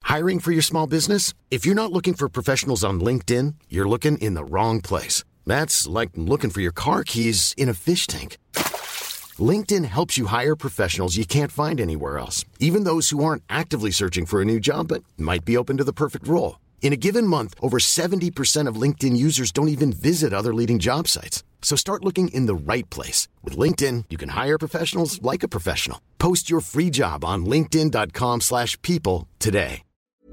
Hiring for your small business? If you're not looking for professionals on LinkedIn, you're looking in the wrong place. That's like looking for your car keys in a fish tank. LinkedIn helps you hire professionals you can't find anywhere else, even those who aren't actively searching for a new job but might be open to the perfect role. In a given month, over 70% of LinkedIn users don't even visit other leading job sites. So start looking in the right place. With LinkedIn, you can hire professionals like a professional. Post your free job on linkedin.com/people today.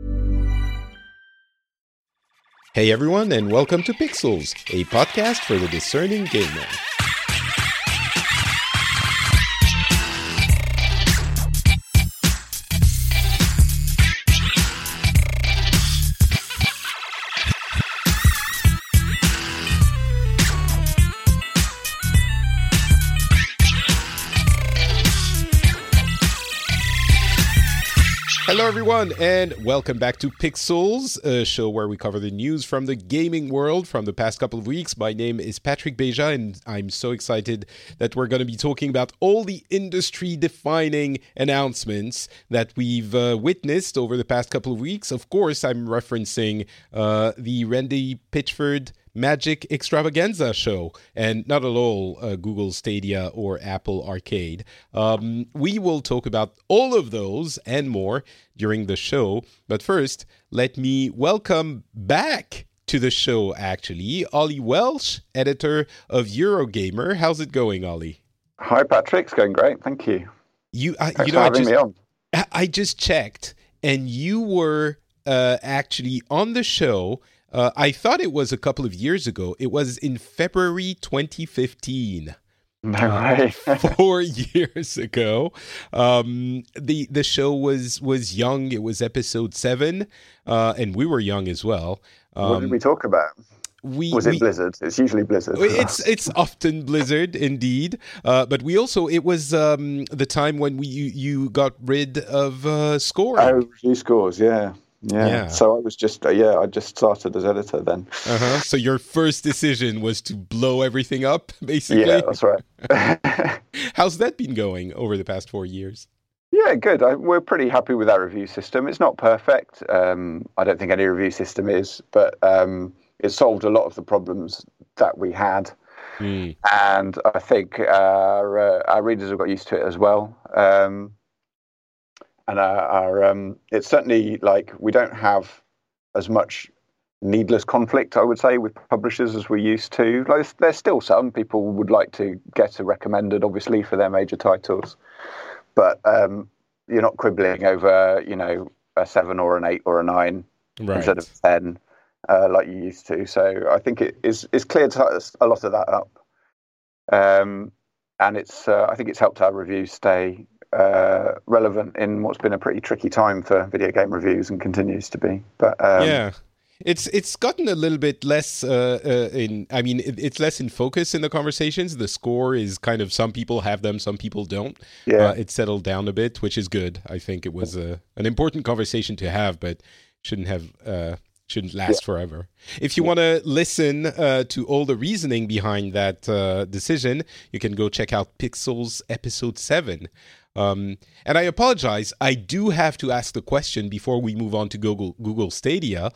Hey everyone, and welcome to Pixels, a podcast for the discerning gamer. Hello everyone, and welcome back to Pixels, a show where we cover the news from the gaming world from the past couple of weeks. My name is Patrick Beja, and I'm so excited that we're going to be talking about all the industry-defining announcements that we've witnessed over the past couple of weeks. Of course, I'm referencing the Randy Pitchford Magic Extravaganza show, and not at all Google Stadia or Apple Arcade. We will talk about all of those and more during the show. But first, let me welcome back to the show, actually, Ollie Welsh, editor of Eurogamer. How's it going, Ollie? Hi, Patrick. It's going great. Thank you. Thanks for having me on. I just checked, and you were actually on the show. I thought it was a couple of years ago. It was in February 2015. No way. 4 years ago. The show was young. It was episode 7, and we were young as well. What did we talk about? Was it Blizzard? It's usually Blizzard. It's often Blizzard, indeed. But we also, it was the time when you got rid of Score. Oh, review scores, yeah. So I was just, I just started as editor then. So your first decision was to blow everything up, basically? Yeah, that's right. How's that been going over the past 4 years? Yeah, good. We're pretty happy with our review system. It's not perfect. I don't think any review system is, but it solved a lot of the problems that we had. And I think our readers have got used to it as well. And it's certainly like we don't have as much needless conflict, I would say, with publishers as we used to. Like, there's still some people would like to get a recommended, obviously, for their major titles, but you're not quibbling over, a 7 or an 8 or a 9 instead of 10 like you used to. So I think it's cleared a lot of that up, and I think it's helped our reviews stay relevant in what's been a pretty tricky time for video game reviews and continues to be. But it's gotten a little bit less it's less in focus in the conversations. The score is kind of, some people have them, some people don't. It's settled down a bit, which is good. I think it was an important conversation to have, but shouldn't last forever. If you want to listen to all the reasoning behind that decision, you can go check out Pixels episode 7. And I apologize, I do have to ask the question before we move on to Google Stadia.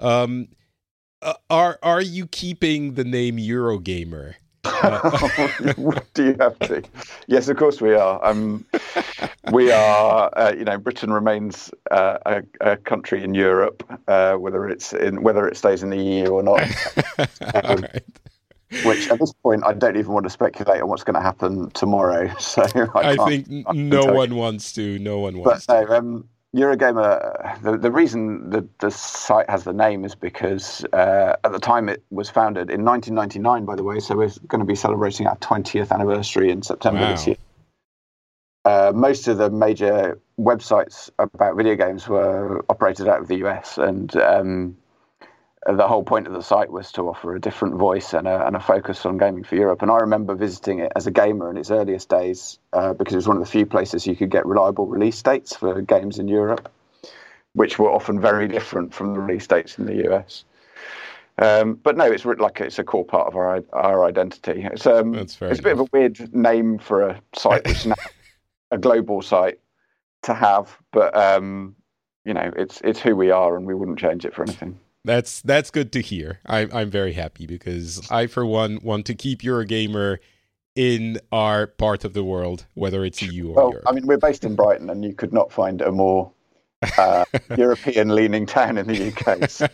Are you keeping the name Eurogamer? Do you have to? Yes, of course we are. We are. Britain remains a country in Europe, whether it stays in the EU or not. All right. Which at this point, I don't even want to speculate on what's going to happen tomorrow. So I think no one wants to. But Eurogamer, the reason the site has the name is because at the time it was founded in 1999, by the way. So we're going to be celebrating our 20th anniversary in September this year. Most of the major websites about video games were operated out of the US, and the whole point of the site was to offer a different voice and a focus on gaming for Europe. And I remember visiting it as a gamer in its earliest days because it was one of the few places you could get reliable release dates for games in Europe, which were often very different from the release dates in the US. But no, it's a core part of our identity. It's a bit of a weird name for a site which is now a global site to have, but it's who we are, and we wouldn't change it for anything. That's good to hear. I'm very happy because I, for one, want to keep Eurogamer in our part of the world, whether it's EU or Europe. I mean, we're based in Brighton, and you could not find a more European-leaning town in the UK. So.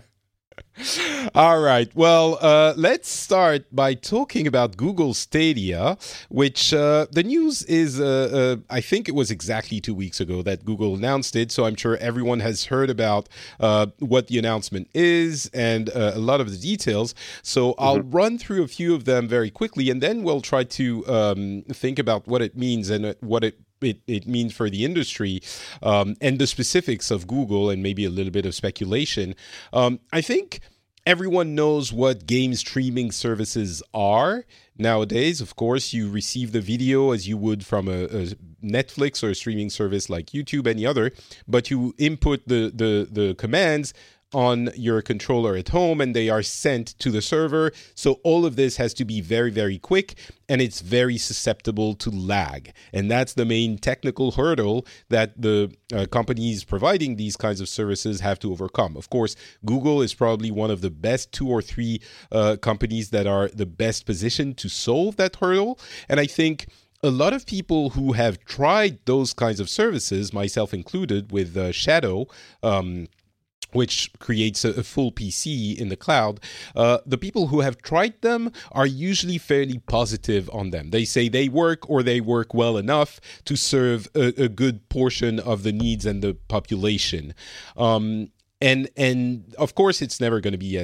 All right. Well, let's start by talking about Google Stadia, which the news is, I think it was exactly 2 weeks ago that Google announced it. So I'm sure everyone has heard about what the announcement is and a lot of the details. So I'll run through a few of them very quickly, and then we'll try to think about what it means and what it means for the industry and the specifics of Google and maybe a little bit of speculation. I think everyone knows what game streaming services are nowadays. Of course, you receive the video as you would from a Netflix or a streaming service like YouTube, any other, but you input the commands on your controller at home and they are sent to the server. So all of this has to be very, very quick, and it's very susceptible to lag. And that's the main technical hurdle that the companies providing these kinds of services have to overcome. Of course, Google is probably one of the best 2 or 3 companies that are the best positioned to solve that hurdle. And I think a lot of people who have tried those kinds of services, myself included, with Shadow, which creates a full PC in the cloud, the people who have tried them are usually fairly positive on them. They say they work, or they work well enough to serve a good portion of the needs and the population. And of course, it's never going to be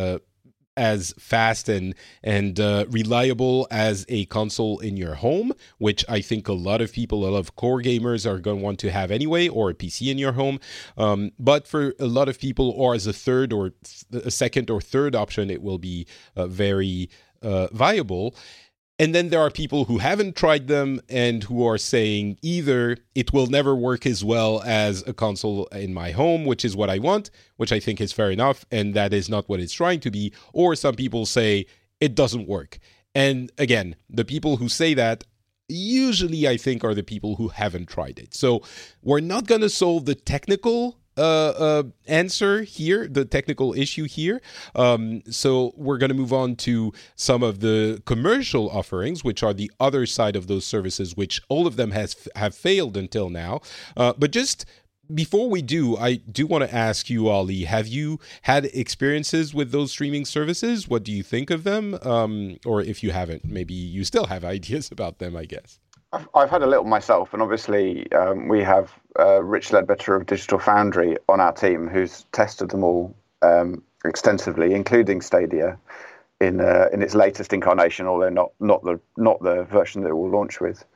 as fast and reliable as a console in your home, which I think a lot of core gamers are going to want to have anyway, or a PC in your home. But for a lot of people, or as a third or a second or third option, it will be very viable. And then there are people who haven't tried them and who are saying either it will never work as well as a console in my home, which is what I want, which I think is fair enough, and that is not what it's trying to be, or some people say it doesn't work. And again, the people who say that usually I think are the people who haven't tried it. So we're not going to solve the technical answer here, the technical issue here. So we're going to move on to some of the commercial offerings, which are the other side of those services, which all of them have failed until now. But just before we do, I do want to ask you, Ali, have you had experiences with those streaming services? What do you think of them? Or if you haven't, maybe you still have ideas about them, I guess. I've had a little myself, and obviously we have Rich Ledbetter of Digital Foundry on our team, who's tested them all extensively, including Stadia in its latest incarnation, although not the version that it will launch with.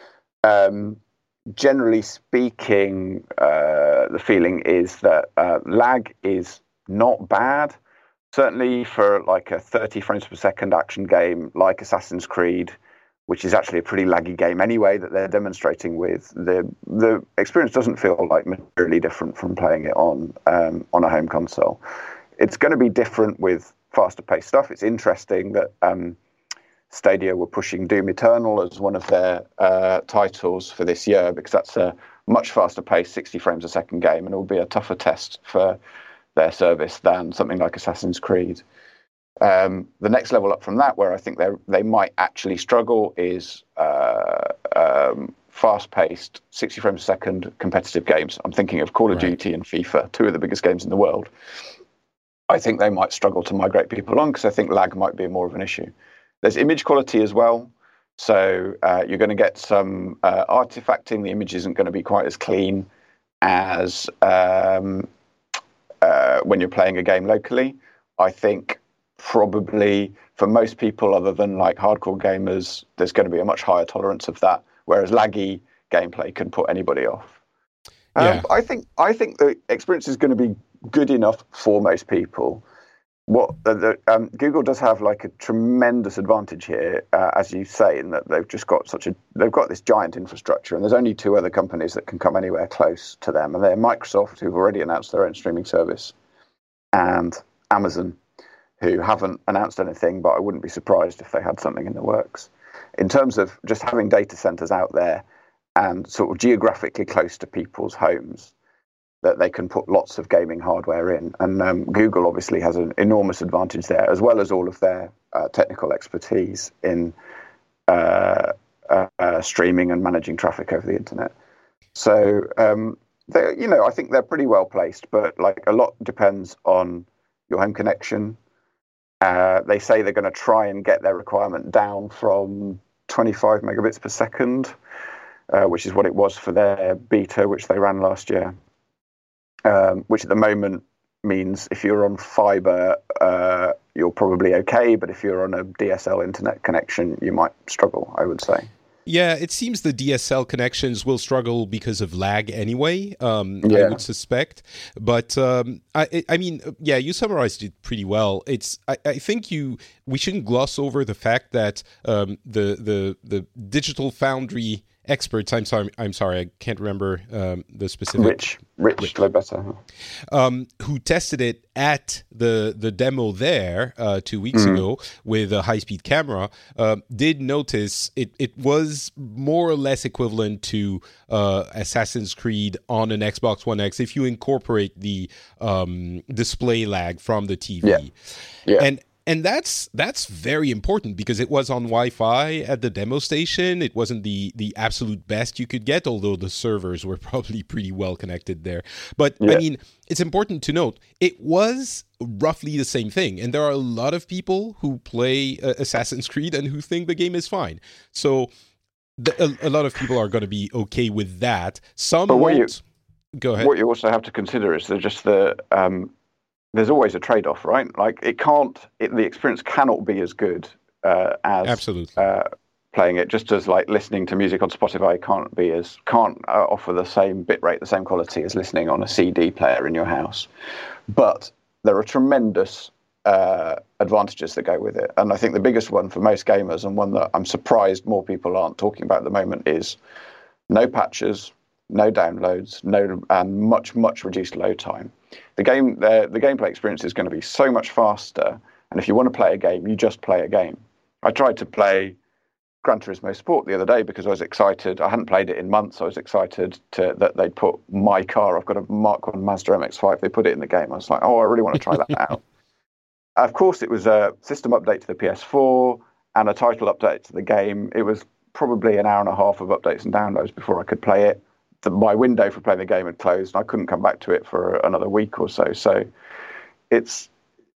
Generally speaking, the feeling is that lag is not bad. Certainly for like a 30 frames per second action game like Assassin's Creed, which is actually a pretty laggy game anyway, that they're demonstrating with, the experience doesn't feel like materially different from playing it on a home console. It's going to be different with faster paced stuff. It's interesting that Stadia were pushing Doom Eternal as one of their titles for this year, because that's a much faster paced 60 frames a second game, and it will be a tougher test for their service than something like Assassin's Creed. The next level up from that, where I think they might actually struggle, is fast-paced 60 frames a second competitive games. I'm thinking of Call of Duty and FIFA, 2 of the biggest games in the world. I think they might struggle to migrate people on, because I think lag might be more of an issue. There's image quality as well. So you're going to get some artifacting. The image isn't going to be quite as clean as when you're playing a game locally. I think probably for most people, other than like hardcore gamers, there's going to be a much higher tolerance of that, whereas laggy gameplay can put anybody off. I think the experience is going to be good enough for most people. Google does have like a tremendous advantage here, as you say, in that they've just got they've got this giant infrastructure, and there's only 2 other companies that can come anywhere close to them, and they're Microsoft, who've already announced their own streaming service, and Amazon, who haven't announced anything, but I wouldn't be surprised if they had something in the works. In terms of just having data centers out there and sort of geographically close to people's homes, that they can put lots of gaming hardware in. And Google obviously has an enormous advantage there, as well as all of their technical expertise in streaming and managing traffic over the internet. So, I think they're pretty well placed, but like a lot depends on your home connection. They say they're going to try and get their requirement down from 25 megabits per second, which is what it was for their beta, which they ran last year, which at the moment means if you're on fiber, you're probably okay, but if you're on a DSL internet connection, you might struggle, I would say. Yeah, it seems the DSL connections will struggle because of lag anyway, I would suspect. But I mean, you summarized it pretty well. I think we shouldn't gloss over the fact that the Digital Foundry experts, I'm sorry, I can't remember the specific... Rich Ledbetter. Who tested it at the demo there 2 weeks ago with a high-speed camera, did notice it was more or less equivalent to Assassin's Creed on an Xbox One X if you incorporate the display lag from the TV. Yeah. And that's very important because it was on Wi-Fi at the demo station. It wasn't the absolute best you could get, although the servers were probably pretty well connected there. But, I mean, it's important to note, it was roughly the same thing. And there are a lot of people who play Assassin's Creed and who think the game is fine. So a lot of people are going to be okay with that. Some won't. Go ahead. What you also have to consider is there's always a trade-off, right? Like the experience cannot be as good as absolutely playing it. Just as like listening to music on Spotify can't offer the same bitrate, the same quality as listening on a CD player in your house. But there are tremendous advantages that go with it, and I think the biggest one for most gamers, and one that I'm surprised more people aren't talking about at the moment, is no patches, no downloads, and much reduced load time. The gameplay experience is going to be so much faster, and if you want to play a game, you just play a game. I tried to play Gran Turismo Sport the other day because I was excited. I hadn't played it in months. I was excited that they'd put my car. I've got a Mark 1 Mazda MX-5. They put it in the game. I was like, I really want to try that out. Of course, it was a system update to the PS4 and a title update to the game. It was probably an hour and a half of updates and downloads before I could play it. My window for playing the game had closed, and I couldn't come back to it for another week or so. So it's,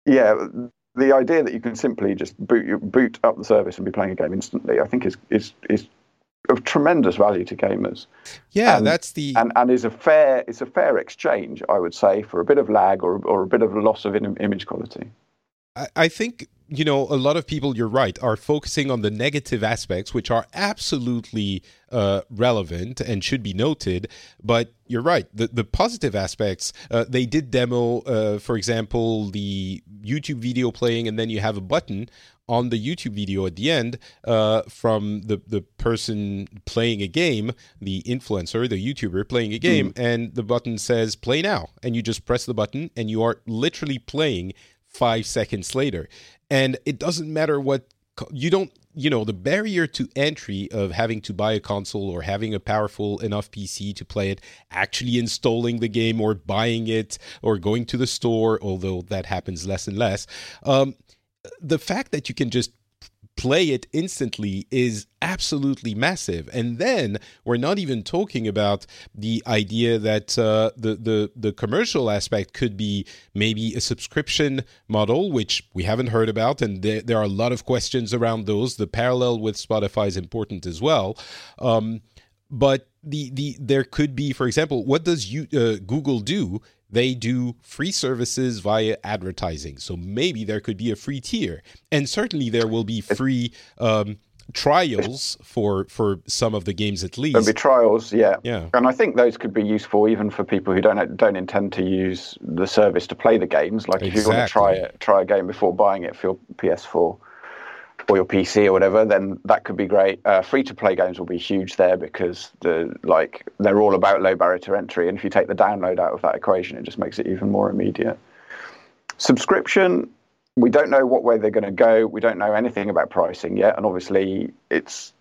the idea that you can simply just boot up the service and be playing a game instantly, I think is of tremendous value to gamers. Yeah, and, that's the... And it's a fair exchange, I would say, for a bit of lag or a bit of loss of image quality. I think, a lot of people, you're right, are focusing on the negative aspects, which are absolutely relevant and should be noted. But you're right, the positive aspects, they did demo, for example, the YouTube video playing, and then you have a button on the YouTube video at the end from the person playing a game, the influencer, the YouTuber playing a game, and the button says play now. And you just press the button and you are literally playing 5 seconds later. And it doesn't matter what the barrier to entry of having to buy a console or having a powerful enough PC to play it, actually installing the game or buying it or going to the store, although that happens less and less. The fact that you can just play it instantly is absolutely massive. And then we're not even talking about the idea that the commercial aspect could be maybe a subscription model, which we haven't heard about, and there are a lot of questions around those. The parallel with Spotify is important as well. But there could be, for example, what does Google do? They do free services via advertising. So maybe there could be a free tier. And certainly there will be free trials for some of the games at least. There'll be trials, yeah. And I think those could be useful even for people who don't intend to use the service to play the games. Like if you want to try a game before buying it for your PS4 or your PC or whatever, then that could be great. Free-to-play games will be huge there because they're all about low barrier to entry, and if you take the download out of that equation, it just makes it even more immediate. Subscription, we don't know what way they're going to go. We don't know anything about pricing yet, and obviously that's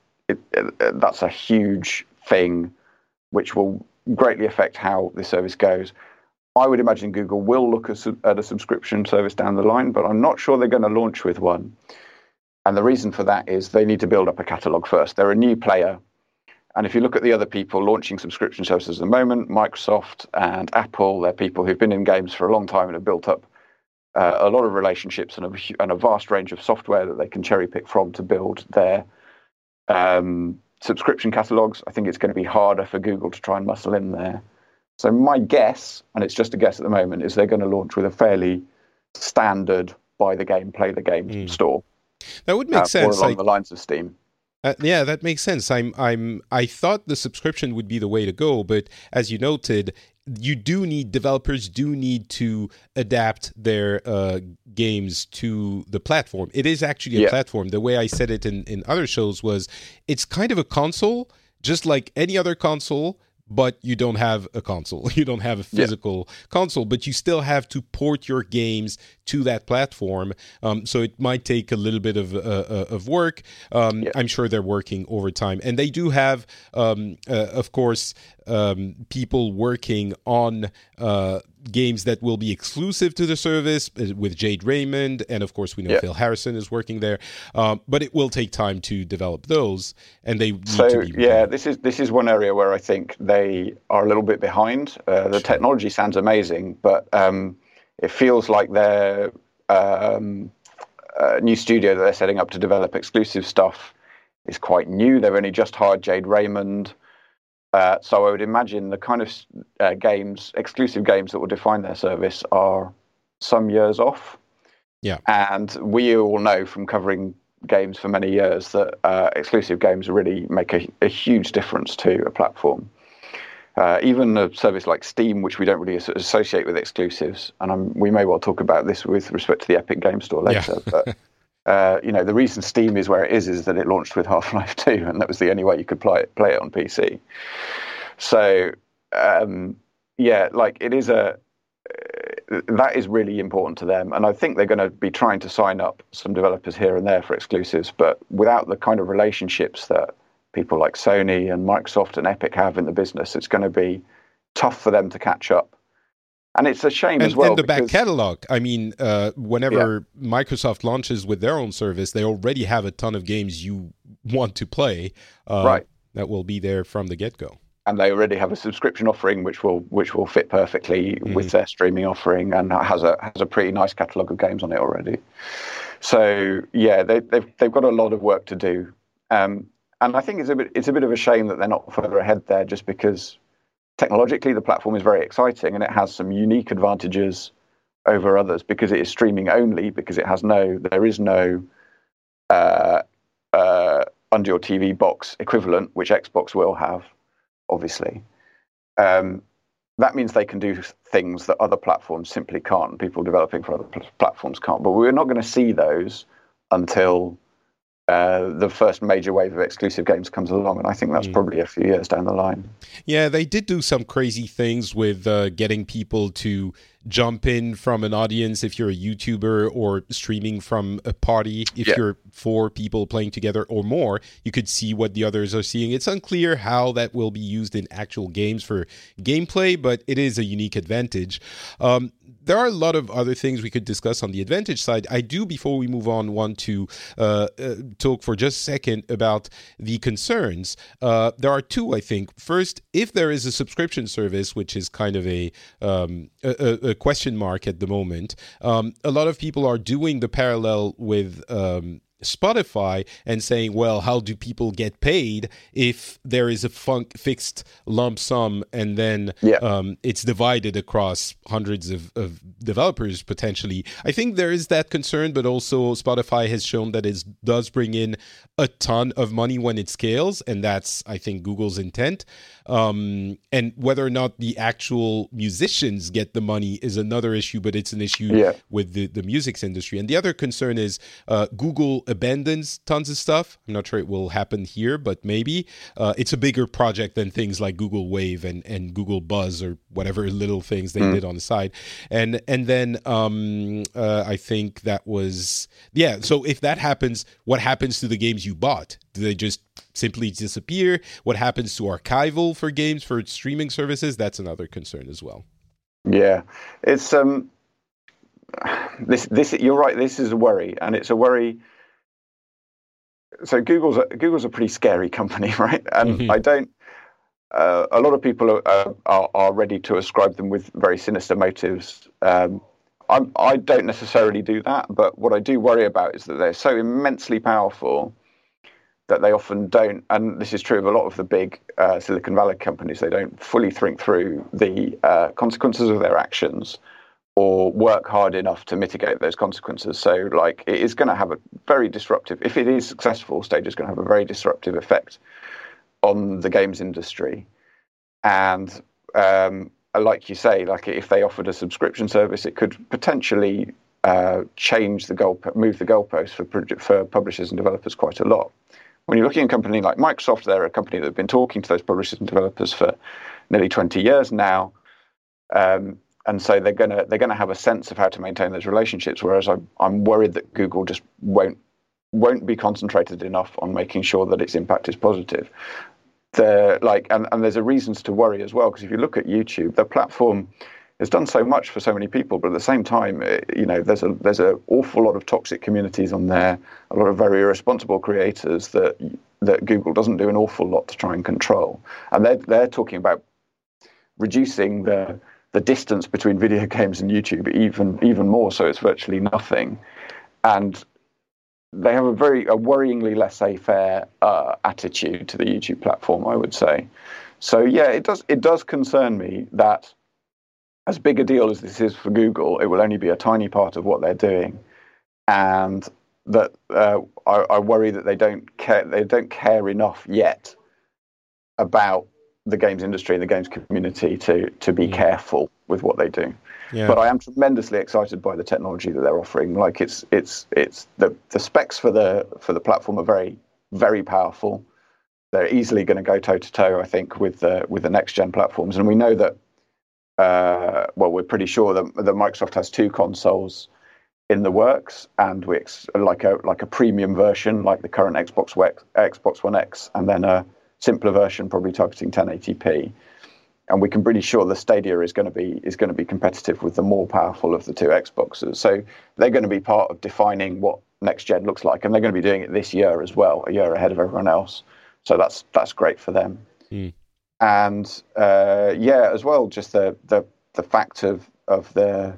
a huge thing which will greatly affect how the service goes. I would imagine Google will look at a subscription service down the line, but I'm not sure they're going to launch with one. And the reason for that is they need to build up a catalog first. They're a new player. And if you look at the other people launching subscription services at the moment, Microsoft and Apple, they're people who've been in games for a long time and have built up a lot of relationships and a vast range of software that they can cherry pick from to build their subscription catalogs. I think it's going to be harder for Google to try and muscle in there. So my guess, and it's just a guess at the moment, is they're going to launch with a fairly standard buy the game, play the game store. That would make sense. Or along the lines of Steam. Yeah, that makes sense. I thought the subscription would be the way to go, but as you noted, developers do need to adapt their games to the platform. It is actually a platform. The way I said it in other shows was it's kind of a console, just like any other console, but you don't have a console. You don't have a physical console, but you still have to port your games to that platform. So it might take a little bit of work. I'm sure they're working overtime. And they do have, of course, people working on games that will be exclusive to the service with Jade Raymond. And of course, we know Phil Harrison is working there. But it will take time to develop those. And they need to be this is one area where I think they are a little bit behind. The technology sounds amazing, but it feels like their new studio that they're setting up to develop exclusive stuff is quite new. They've only just hired Jade Raymond. So I would imagine the kind of exclusive games that will define their service are some years off. Yeah. And we all know from covering games for many years that exclusive games really make a huge difference to a platform. Even a service like Steam, which we don't really associate with exclusives, and we may well talk about this with respect to the Epic Game Store later, but the reason Steam is where it is that it launched with Half-Life 2, and that was the only way you could play it on PC. So, it is that is really important to them, and I think they're going to be trying to sign up some developers here and there for exclusives, but without the kind of relationships that people like Sony and Microsoft and Epic have in the business, it's going to be tough for them to catch up. And it's a shame as well. And the back catalog. I mean, whenever Microsoft launches with their own service, they already have a ton of games you want to play that will be there from the get-go. And they already have a subscription offering which will fit perfectly with their streaming offering and has a pretty nice catalog of games on it already. So they've got a lot of work to do. And I think it's a bit of a shame that they're not further ahead there, just because technologically the platform is very exciting and it has some unique advantages over others because it is streaming only, because there is no under your TV box equivalent, which Xbox will have, obviously. That means they can do things that other platforms simply can't, and people developing for other platforms can't. But we're not going to see those until the first major wave of exclusive games comes along, and I think that's probably a few years down the line. Yeah, they did do some crazy things with getting people to jump in from an audience if you're a YouTuber, or streaming from a party if you're 4 people playing together or more. You could see what the others are seeing. It's unclear how that will be used in actual games for gameplay, but it is a unique advantage. There are a lot of other things we could discuss on the advantage side. I do, before we move on, want to talk for just a second about the concerns. There are 2, I think. First, if there is a subscription service, which is kind of a question mark at the moment, a lot of people are doing the parallel with Spotify and saying, well, how do people get paid if there is a fixed lump sum and then it's divided across hundreds of developers potentially? I think there is that concern, but also Spotify has shown that it does bring in a ton of money when it scales, and that's, I think, Google's intent. And whether or not the actual musicians get the money is another issue, but it's an issue with the music industry. And the other concern is Google abandons tons of stuff. I'm not sure it will happen here, but maybe. It's a bigger project than things like Google Wave and Google Buzz or whatever little things they did on the side. And then I think that was... so if that happens, what happens to the games you bought? Do they just simply disappear? What happens to archival for games, for streaming services? That's another concern as well. Yeah, it's this you're right. This is a worry, and it's a worry. So Google's a pretty scary company, right? And Hmm. I don't. A lot of people are ready to ascribe them with very sinister motives. I don't necessarily do that, but what I do worry about is that they're so immensely powerful that they often don't, and this is true of a lot of the big Silicon Valley companies, they don't fully think through the consequences of their actions or work hard enough to mitigate those consequences. So, like, it is going to have a very disruptive, if it is successful, Stage is going to have a very disruptive effect on the games industry. And like you say, like if they offered a subscription service, it could potentially change move the goalposts for publishers and developers quite a lot. When you're looking at a company like Microsoft, they're a company that have been talking to those publishers and developers for nearly 20 years now, and so they're gonna have a sense of how to maintain those relationships. Whereas I'm worried that Google just won't be concentrated enough on making sure that its impact is positive. And there's a reasons to worry as well, because if you look at YouTube, the platform has done so much for so many people, but at the same time, there's an awful lot of toxic communities on there, a lot of very irresponsible creators that Google doesn't do an awful lot to try and control, and they're talking about reducing the distance between video games and YouTube even more, so it's virtually nothing, and they have a worryingly laissez-faire attitude to the YouTube platform, I would say. So yeah, it does concern me that as big a deal as this is for Google, it will only be a tiny part of what they're doing, and that I worry that they don't care enough yet about the games industry and the games community to be careful with what they do. Yeah. But I am tremendously excited by the technology that they're offering. Like it's the specs for the platform are very, very powerful. They're easily going to go toe to toe, I think, with the next gen platforms. And we know that. We're pretty sure that Microsoft has two consoles in the works, and like a premium version, like the current Xbox One X, and then a simpler version, probably targeting 1080p. And we can pretty sure the Stadia is going to be competitive with the more powerful of the two Xboxes. So they're going to be part of defining what next gen looks like, and they're going to be doing it this year as well, a year ahead of everyone else. So that's great for them. And as well, just the fact of the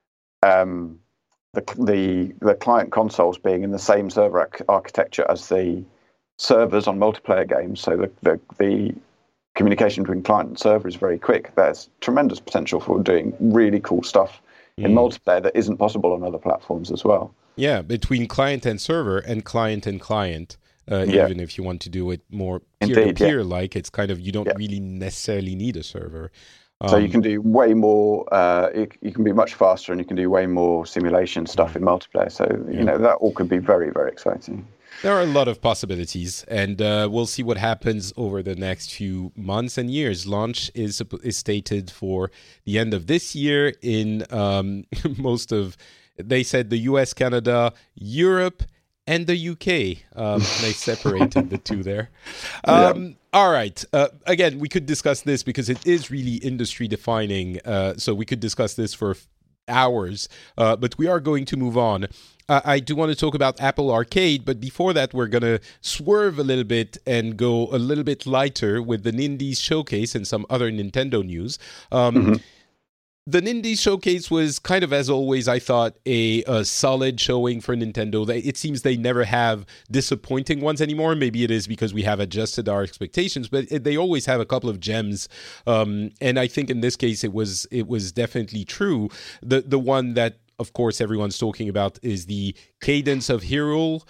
client consoles being in the same server architecture as the servers on multiplayer games, so the communication between client and server is very quick. There's tremendous potential for doing really cool stuff in multiplayer that isn't possible on other platforms as well. Yeah, between client and server and client and client. Even if you want to do it more peer-to-peer, like it's kind of, you don't really necessarily need a server. So you can do way more, you can be much faster, and you can do way more simulation stuff in multiplayer. So, that all could be very, very exciting. There are a lot of possibilities, and we'll see what happens over the next few months and years. Launch is stated for the end of this year in they said the US, Canada, Europe, and the UK. They separated the two there. All right. Again, we could discuss this because it is really industry defining. So we could discuss this for hours, but we are going to move on. I do want to talk about Apple Arcade, but before that, we're going to swerve a little bit and go a little bit lighter with the Nindies Showcase and some other Nintendo news. The Nindies Showcase was kind of, as always, I thought, a solid showing for Nintendo. It seems they never have disappointing ones anymore. Maybe it is because we have adjusted our expectations, but they always have a couple of gems. And I think in this case, it was definitely true. The one that, of course, everyone's talking about is the Cadence of Hyrule,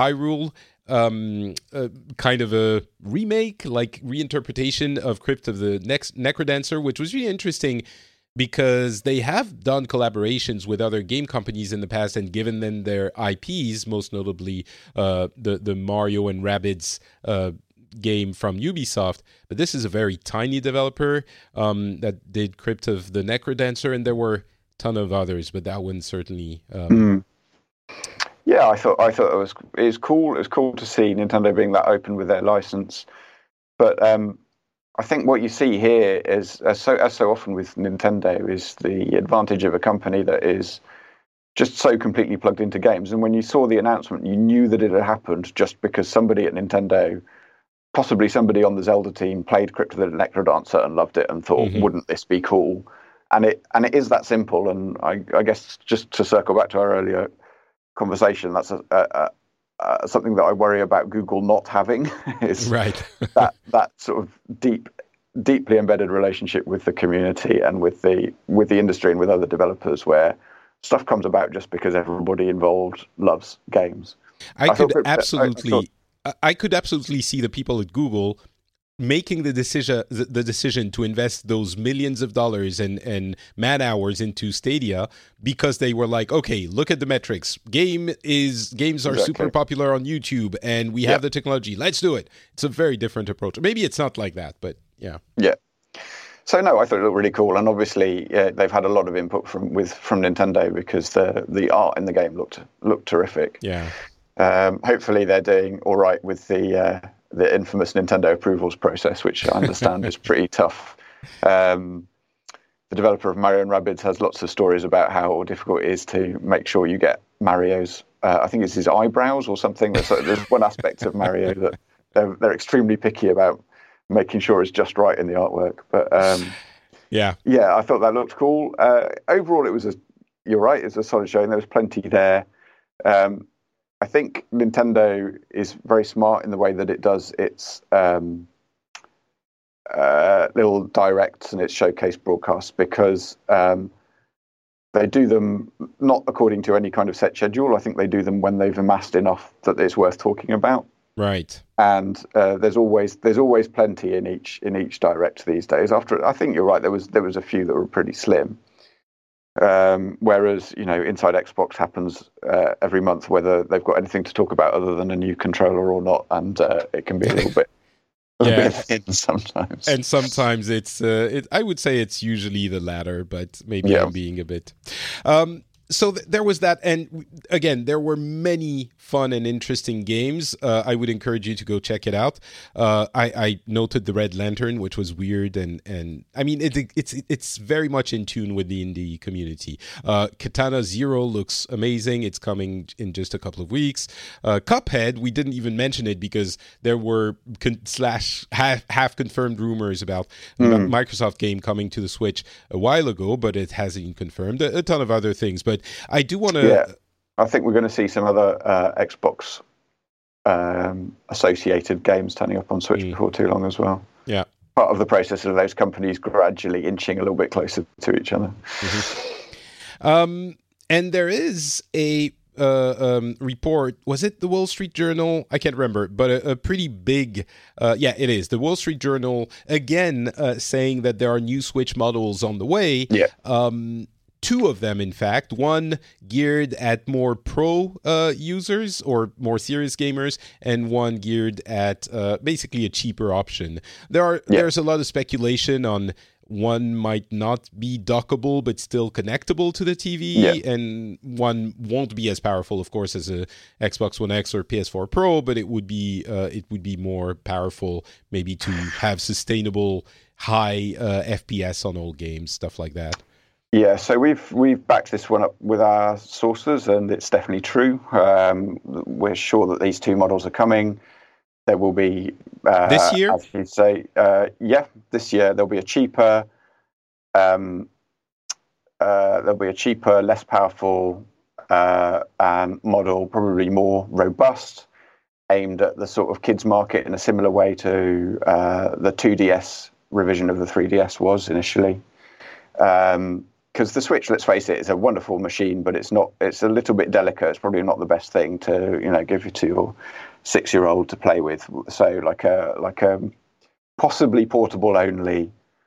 kind of a remake, like reinterpretation of Crypt of the Necrodancer, which was really interesting, because they have done collaborations with other game companies in the past and given them their IPs, most notably the Mario and Rabbids game from Ubisoft. But this is a very tiny developer that did Crypt of the Necrodancer, and there were a ton of others, but that one certainly... Yeah, I thought it was cool. It was cool to see Nintendo being that open with their license. But I think what you see here is, as so often with Nintendo, is the advantage of a company that is just so completely plugged into games. And when you saw the announcement, you knew that it had happened just because somebody at Nintendo, possibly somebody on the Zelda team, played Crypt of the Necrodancer and loved it and thought, wouldn't this be cool? And it is that simple. And I guess just to circle back to our earlier conversation, that's something that I worry about Google not having is right. that sort of deeply embedded relationship with the community and with the industry and with other developers, where stuff comes about just because everybody involved loves games. I could absolutely see the people at Google making the decision to invest those millions of dollars and man hours into Stadia because they were like, okay, look at the metrics. Games are super popular on YouTube, and we have the technology. Let's do it. It's a very different approach. Maybe it's not like that, but yeah. Yeah. So no, I thought it looked really cool, and obviously they've had a lot of input from Nintendo because the art in the game looked terrific. Yeah. Hopefully they're doing all right with the infamous Nintendo approvals process, which I understand is pretty tough. The developer of Mario and Rabbids has lots of stories about how difficult it is to make sure you get Mario's, I think it's his eyebrows or something. There's one aspect of Mario that they're extremely picky about making sure it's just right in the artwork. But yeah, I thought that looked cool. Overall, you're right, it's a solid showing. There was plenty there. I think Nintendo is very smart in the way that it does its little directs and its showcase broadcasts, because they do them not according to any kind of set schedule. I think they do them when they've amassed enough that it's worth talking about. Right. And there's always plenty in each direct these days. I think you're right. There was a few that were pretty slim. Whereas, Inside Xbox happens every month, whether they've got anything to talk about other thin a new controller or not, and it can be a little bit thin sometimes. And sometimes it's I would say it's usually the latter, but maybe I'm being a bit. So there was that, and again, there were many fun and interesting games. I would encourage you to go check it out. I noted the Red Lantern, which was weird, and I mean it's very much in tune with the indie community. Katana Zero looks amazing. It's coming in just a couple of weeks. Cuphead, we didn't even mention it because there were half confirmed rumors about a Microsoft game coming to the Switch a while ago, but it hasn't been confirmed. A ton of other things, but I do want to. Yeah, I think we're going to see some other Xbox associated games turning up on Switch before too long as well. Yeah, part of the process of those companies gradually inching a little bit closer to each other. And there is a report. Was it the Wall Street Journal? I can't remember, but a pretty big. It is the Wall Street Journal again saying that there are new Switch models on the way. Yeah. Two of them, in fact, one geared at more pro users or more serious gamers, and one geared at basically a cheaper option. There's a lot of speculation on one might not be dockable but still connectable to the TV, and one won't be as powerful, of course, as a Xbox One X or PS4 Pro, but it would be more powerful, maybe to have sustainable high FPS on old games, stuff like that. Yeah, so we've backed this one up with our sources, and it's definitely true. We're sure that these two models are coming. There will be this year, as you say. This year there'll be a cheaper, less powerful and model, probably more robust, aimed at the sort of kids market in a similar way to the 2DS revision of the 3DS was initially. Because the Switch, let's face it, is a wonderful machine, but it's a little bit delicate. It's probably not the best thing to give to your 6-year-old to play with. So like a possibly portable only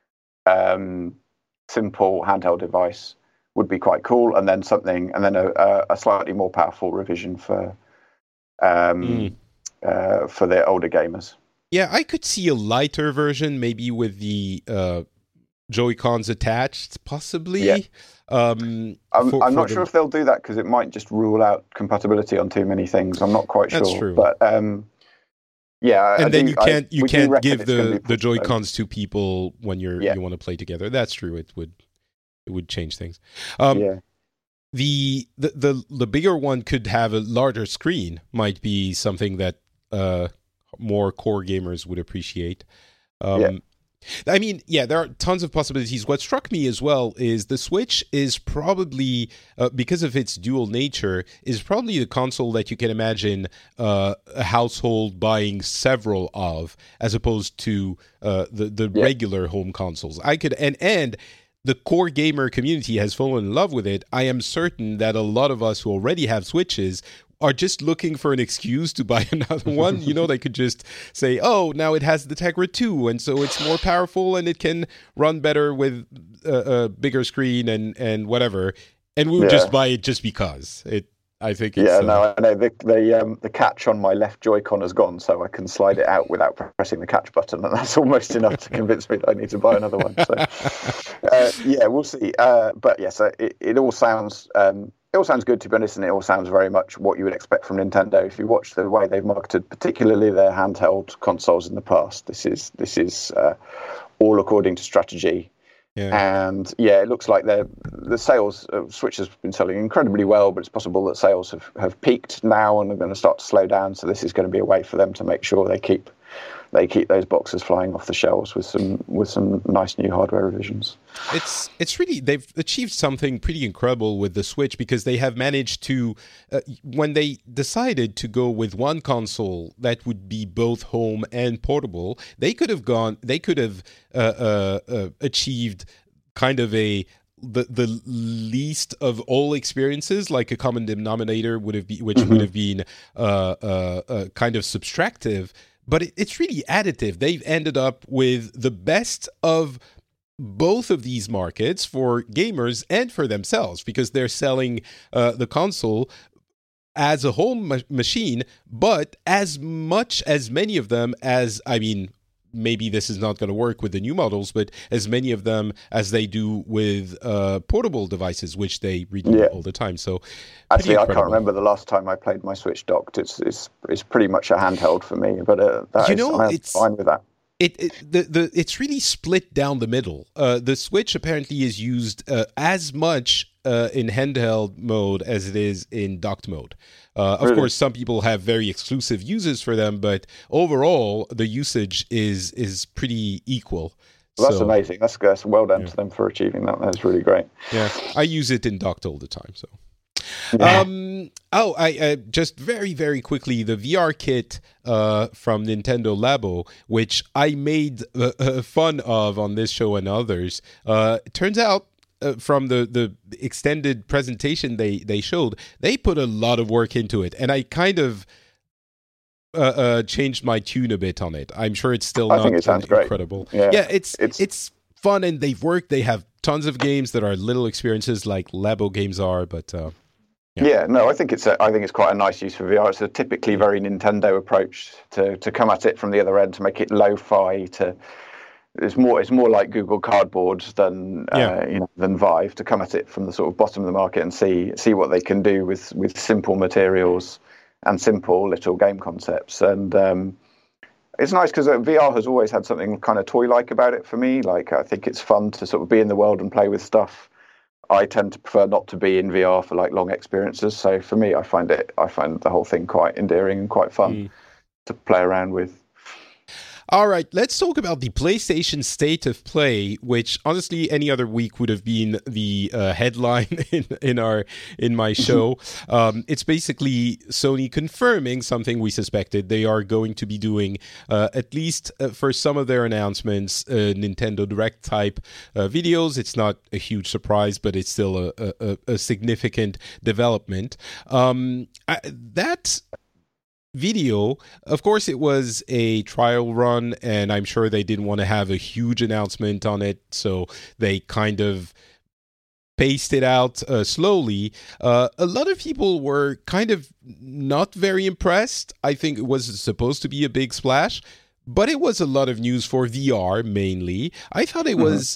simple handheld device would be quite cool, and then a slightly more powerful revision for the older gamers. Yeah, I could see a lighter version, maybe with the Joy-Cons attached, possibly. Yeah. I'm not sure if they'll do that, because it might just rule out compatibility on too many things. I'm not quite sure. That's true. But Yeah, and then you can't give the Joy-Cons to people when you want to play together. That's true. It would change things. The bigger one could have a larger screen. Might be something that more core gamers would appreciate. I mean, there are tons of possibilities. What struck me as well is the Switch is probably, because of its dual nature, is probably the console that you can imagine a household buying several of, as opposed to the regular home consoles. And the core gamer community has fallen in love with it. I am certain that a lot of us who already have Switches are just looking for an excuse to buy another one. They could just say, oh, now it has the Tegra 2, and so it's more powerful and it can run better with a bigger screen and whatever. And we'll just buy it just because. I think it's... I know. The catch on my left Joy-Con has gone, so I can slide it out without pressing the catch button, and that's almost enough to convince me that I need to buy another one. So, we'll see. But yes, it all sounds... It all sounds good, to be honest, and it all sounds very much what you would expect from Nintendo. If you watch the way they've marketed, particularly their handheld consoles in the past, this is all according to strategy. Yeah. And it looks like the sales of Switch has been selling incredibly well, but it's possible that sales have peaked now and are going to start to slow down. So this is going to be a way for them to make sure they keep those boxes flying off the shelves with some nice new hardware revisions. It's really, they've achieved something pretty incredible with the Switch, because they have managed to, when they decided to go with one console that would be both home and portable, they could have achieved kind of the least of all experiences, like a common denominator would have been, which would have been kind of subtractive. But it's really additive. They've ended up with the best of both of these markets for gamers and for themselves, because they're selling the console as a home machine, but as many of them as, maybe this is not going to work with the new models, but as many of them as they do with portable devices, which they redo all the time. So, actually, I can't remember the last time I played my Switch docked. It's pretty much a handheld for me, but I'm fine with that. It's really split down the middle. The Switch apparently is used as much in handheld mode as it is in docked mode. Of course, some people have very exclusive uses for them, but overall, the usage is pretty equal. Well, that's amazing. That's well done to them for achieving that. That's really great. Yeah, I use it in docked all the time. So, I just very, very quickly, the VR kit from Nintendo Labo, which I made fun of on this show and others. It turns out, from the extended presentation they showed, they put a lot of work into it, and I kind of changed my tune a bit on it. I'm sure it's still not incredible. Great. Yeah, it's fun, and they've worked. They have tons of games that are little experiences like Labo games are, but I think it's quite a nice use for VR. It's a typically very Nintendo approach to come at it from the other end, to make it lo-fi. It's more like Google Cardboard than Vive, to come at it from the sort of bottom of the market and see what they can do with simple materials and simple little game concepts. And it's nice because VR has always had something kind of toy-like about it for me. Like, I think it's fun to sort of be in the world and play with stuff. I tend to prefer not to be in VR for like long experiences. So for me, I find the whole thing quite endearing and quite fun to play around with. All right, let's talk about the PlayStation State of Play, which honestly any other week would have been the headline in my show. It's basically Sony confirming something we suspected. They are going to be doing, at least for some of their announcements, Nintendo Direct type videos. It's not a huge surprise, but it's still a significant development. That video, of course, it was a trial run, and I'm sure they didn't want to have a huge announcement on it, so they kind of paced it out slowly. A lot of people were kind of not very impressed. I think it was supposed to be a big splash, but it was a lot of news for VR mainly. I thought it was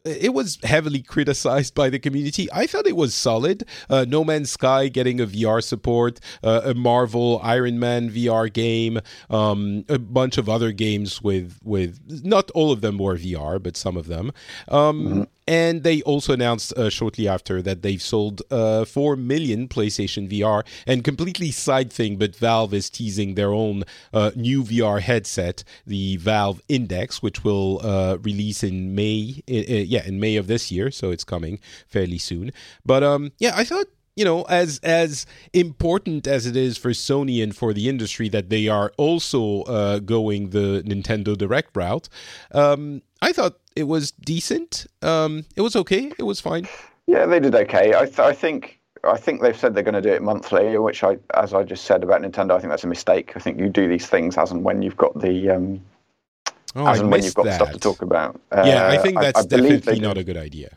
it was heavily criticized by the community. I thought it was solid. No Man's Sky getting a VR support, a Marvel Iron Man VR game, a bunch of other games with not all of them were VR, but some of them. And they also announced shortly after that they've sold 4 million PlayStation VR. And completely side thing, but Valve is teasing their own new VR headset, the Valve Index, which will release in May. In May of this year, so it's coming fairly soon. But I thought, as important as it is for Sony and for the industry that they are also going the Nintendo Direct route, I thought it was decent. It was okay. It was fine. Yeah, they did okay. I think they've said they're going to do it monthly, which as I just said about Nintendo, I think that's a mistake. I think you do these things as and when you've got the stuff to talk about. I think that's definitely not a good idea.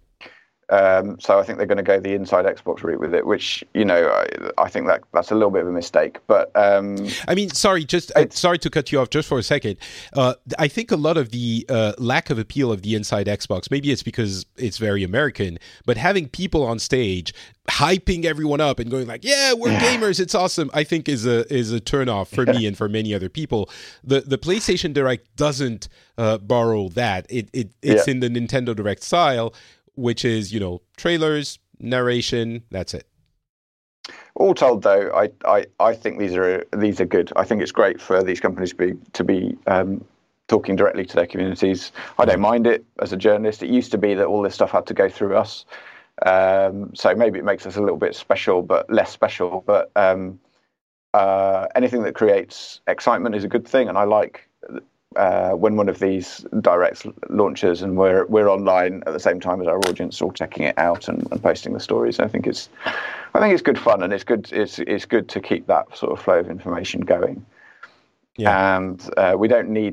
So I think they're going to go the inside Xbox route with it, which, I think that's a little bit of a mistake. But I mean, sorry to cut you off just for a second. I think a lot of the lack of appeal of the inside Xbox, maybe it's because it's very American, but having people on stage hyping everyone up and going like, yeah, we're gamers, it's awesome, I think is a turnoff for me and for many other people. The PlayStation Direct doesn't borrow that. It's in the Nintendo Direct style, which is, trailers, narration, that's it. All told, though, I think these are good. I think it's great for these companies to be talking directly to their communities. I don't mind it as a journalist. It used to be that all this stuff had to go through us. So maybe it makes us a little bit special, but less special. But anything that creates excitement is a good thing, and I like when one of these directs launches and we're online at the same time as our audience, all checking it out and posting the stories. I think it's good fun, and it's good to keep that sort of flow of information going. Yeah. And we don't need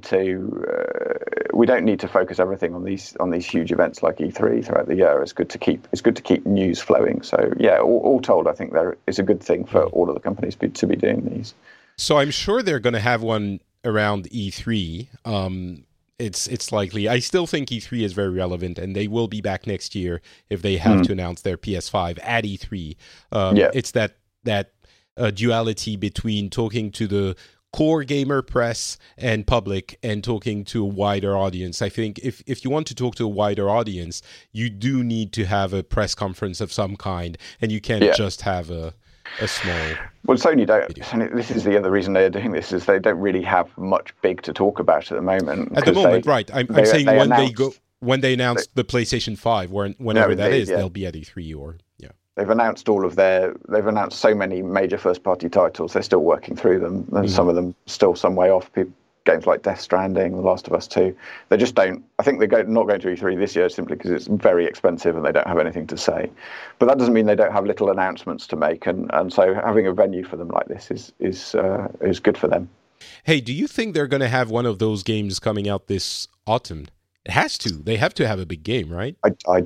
to focus everything on these huge events like E3 throughout the year. It's good to keep news flowing. So yeah, all told, I think there is a good thing for all of the companies to be doing these. So I'm sure they're going to have one around E3. It's likely. I still think E3 is very relevant, and they will be back next year if they have to announce their PS5 at E3. It's that duality between talking to the core gamer press and public and talking to a wider audience. I think if you want to talk to a wider audience, you do need to have a press conference of some kind, and you can't just have a small... Well, Sony don't. This is the other reason they're doing this, is they don't really have much big to talk about at the moment. At the moment, right. I'm saying when they announce the PlayStation 5, whenever that is, they'll be at E3 or... They've announced they've announced so many major first-party titles. They're still working through them, and some of them still some way off. Games like Death Stranding, The Last of Us 2. They just don't. I think they're not going to E3 this year simply because it's very expensive and they don't have anything to say. But that doesn't mean they don't have little announcements to make, and so having a venue for them like this is good for them. Hey, do you think they're going to have one of those games coming out this autumn? It has to. They have to have a big game, right?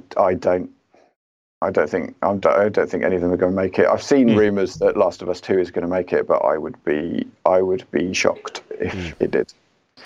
I don't think any of them are going to make it. I've seen rumours that Last of Us 2 is going to make it, but I would be shocked if it did.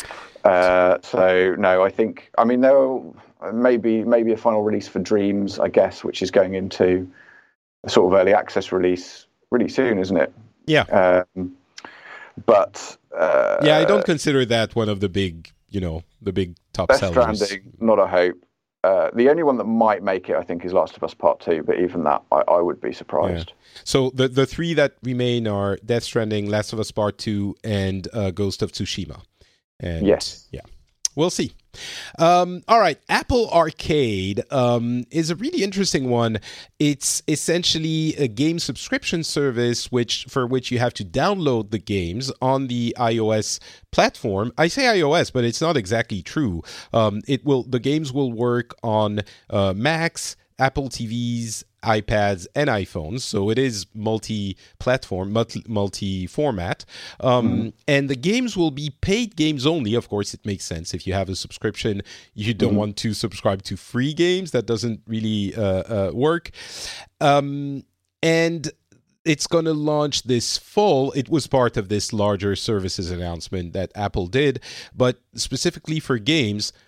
So no, I mean there'll maybe a final release for Dreams, I guess, which is going into a sort of early access release really soon, isn't it? Yeah. But I don't consider that one of the big, the big top sellers. Death Stranding, not a hope. The only one that might make it, I think, is Last of Us Part 2, but even that, I would be surprised. Yeah. So the three that remain are Death Stranding, Last of Us Part 2, and Ghost of Tsushima. And, yes. Yeah. We'll see. All right. Apple Arcade is a really interesting one. It's essentially a game subscription service for which you have to download the games on the iOS platform. I say iOS, but it's not exactly true. The games will work on Macs, Apple TVs, iPads, and iPhones. So it is multi-platform, multi-format. And the games will be paid games only. Of course, it makes sense. If you have a subscription, you don't want to subscribe to free games. That doesn't really work. And it's going to launch this fall. It was part of this larger services announcement that Apple did. But specifically for games,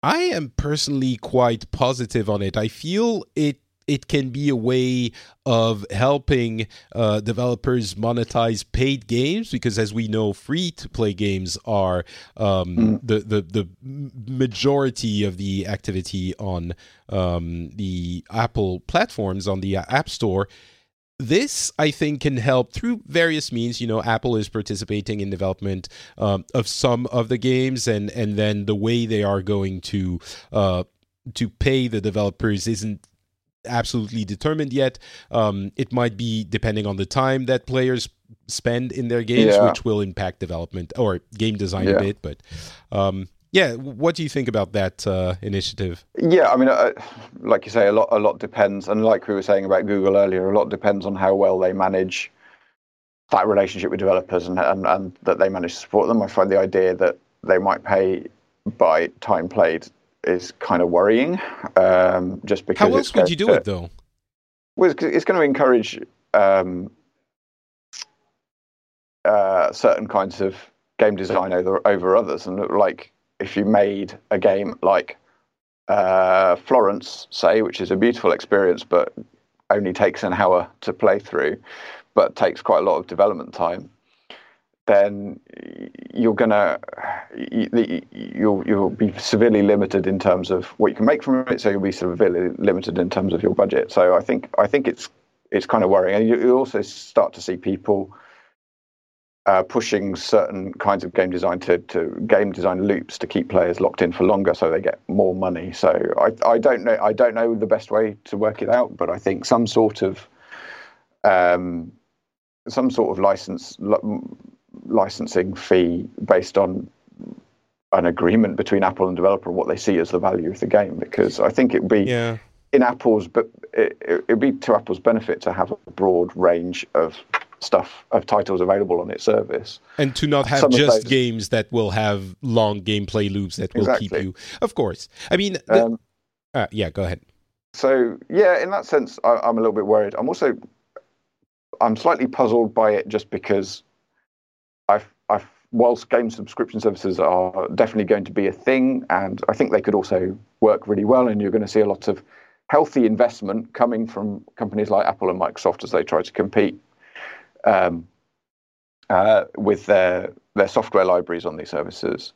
I am personally quite positive on it. I feel it can be a way of helping developers monetize paid games, because as we know, free-to-play games are the majority of the activity on the Apple platforms, on the App Store. This, I think, can help through various means. Apple is participating in development of some of the games, and then the way they are going to pay the developers isn't absolutely determined yet. It might be depending on the time that players spend in their games, which will impact development or game design a bit. But what do you think about that initiative? Yeah, I mean, like you say, a lot depends, and like we were saying about Google earlier, a lot depends on how well they manage that relationship with developers and that they manage to support them. I find the idea that they might pay by time played is kind of worrying. Just because how else would you do it though? Well, it's going to encourage certain kinds of game design over others, and like if you made a game like Florence, say, which is a beautiful experience, but only takes an hour to play through, but takes quite a lot of development time, then you'll be severely limited in terms of what you can make from it. So you'll be severely limited in terms of your budget. So I think it's kind of worrying, and you also start to see people pushing certain kinds of game design to game design loops to keep players locked in for longer, so they get more money. So I don't know the best way to work it out, but I think some sort of licensing fee based on an agreement between Apple and developer what they see as the value of the game, because I think it would be in Apple's, but it would be to Apple's benefit to have a broad range of titles available on its service, and to not have just games that will have long gameplay loops that will keep you. Of course, I mean, go ahead. So in that sense, I'm a little bit worried. I'm slightly puzzled by it, just because whilst game subscription services are definitely going to be a thing, and I think they could also work really well, and you're going to see a lot of healthy investment coming from companies like Apple and Microsoft as they try to compete with their software libraries on these services.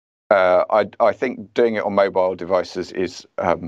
I think doing it on mobile devices is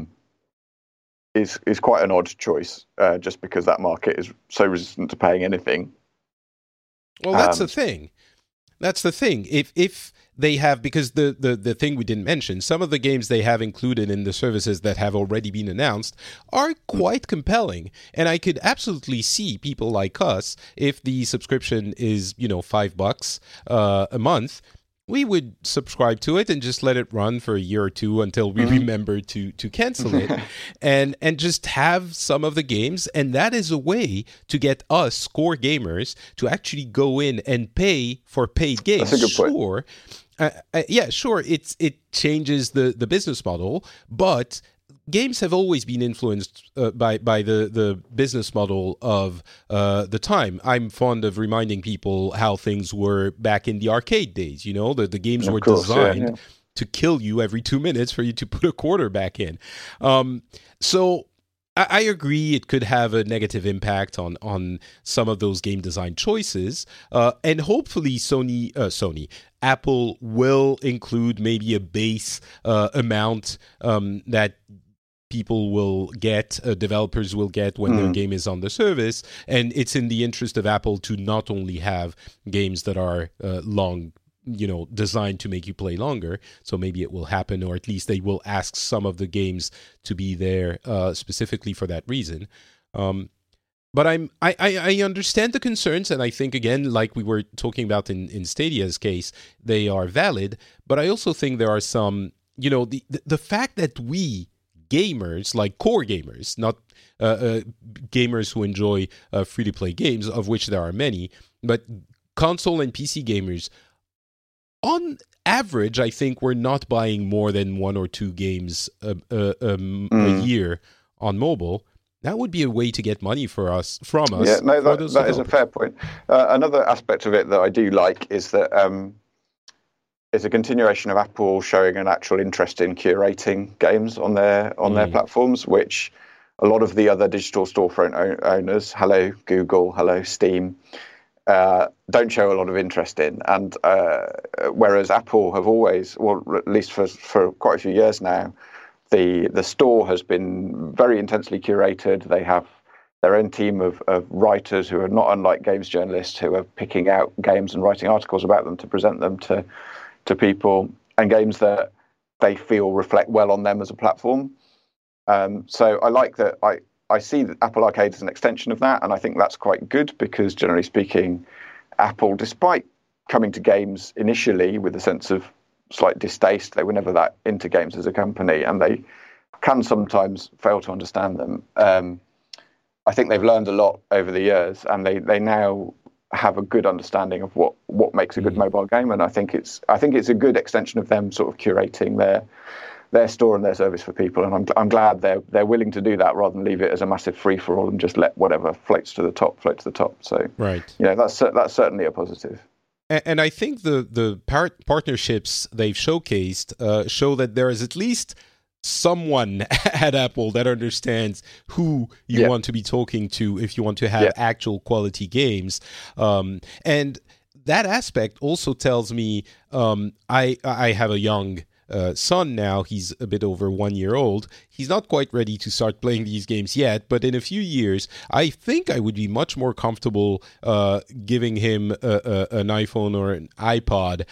quite an odd choice, just because that market is so resistant to paying anything. Well, that's the thing. That's the thing. If they have, because the thing we didn't mention, some of the games they have included in the services that have already been announced are quite compelling. And I could absolutely see people like us, if the subscription is, $5 a month, we would subscribe to it and just let it run for a year or two until we remember to cancel it and just have some of the games. And that is a way to get us core gamers to actually go in and pay for paid games. That's a good point. Sure. It changes the business model, but games have always been influenced by the business model of the time. I'm fond of reminding people how things were back in the arcade days. The games were designed to kill you every 2 minutes for you to put a quarter back in. So I agree it could have a negative impact on some of those game design choices. And hopefully Apple will include maybe a base amount that people will get, developers will get when their game is on the service. And it's in the interest of Apple to not only have games that are long, designed to make you play longer. So maybe it will happen, or at least they will ask some of the games to be there specifically for that reason. But I understand the concerns, and I think, again, like we were talking about in Stadia's case, they are valid. But I also think there are some, the fact that we gamers, like core gamers, not gamers who enjoy free-to-play games, of which there are many, but console and PC gamers, on average, I think we're not buying more than 1 or 2 games a year on mobile. That would be a way to get money from us. Yeah, no, that is a fair point. Another aspect of it that I do like is that is a continuation of Apple showing an actual interest in curating games on their platforms, which a lot of the other digital storefront owners, hello Google, hello Steam, don't show a lot of interest in. And whereas Apple have always, well, at least for quite a few years now, the store has been very intensely curated. They have their own team of writers who are not unlike games journalists, who are picking out games and writing articles about them to present them to people, and games that they feel reflect well on them as a platform. So I like that. I see that Apple Arcade as an extension of that, and I think that's quite good because, generally speaking, Apple, despite coming to games initially with a sense of slight distaste, they were never that into games as a company, and they can sometimes fail to understand them. I think they've learned a lot over the years, and they now have a good understanding of what makes a good mobile game, and I think it's a good extension of them sort of curating their store and their service for people, and I'm glad they're willing to do that rather than leave it as a massive free for all and just let whatever floats to the top. So right, that's certainly a positive. And I think the partnerships they've showcased show that there is at least someone at Apple that understands who you want to be talking to if you want to have actual quality games. And that aspect also tells me, I have a young son now. He's a bit over 1 year old. He's not quite ready to start playing these games yet, but in a few years, I think I would be much more comfortable giving him an iPhone or an iPod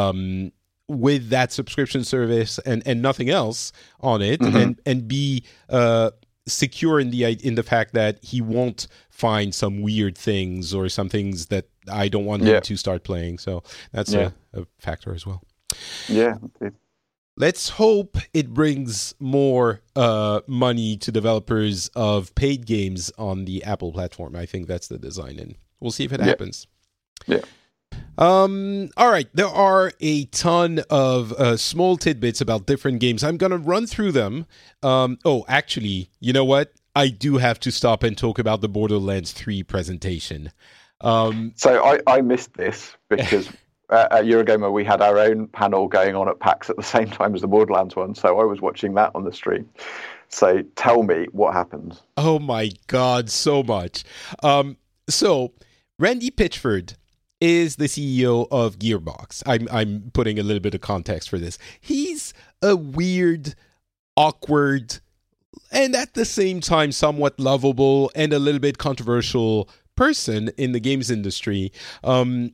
with that subscription service and nothing else on it, and be secure in the fact that he won't find some weird things or some things that I don't want him to start playing. So that's a factor as well. Yeah. Let's hope it brings more money to developers of paid games on the Apple platform. I think that's the design, and we'll see if it happens. Yeah. All right. There are a ton of small tidbits about different games. I'm going to run through them. Actually, you know what? I do have to stop and talk about the Borderlands 3 presentation. So I missed this because at Eurogamer we had our own panel going on at PAX at the same time as the Borderlands one. So I was watching that on the stream. So tell me what happened. Oh my God, so much. So Randy Pitchford is the CEO of Gearbox. I'm putting a little bit of context for this. He's a weird, awkward, and at the same time somewhat lovable and a little bit controversial person in the games industry. And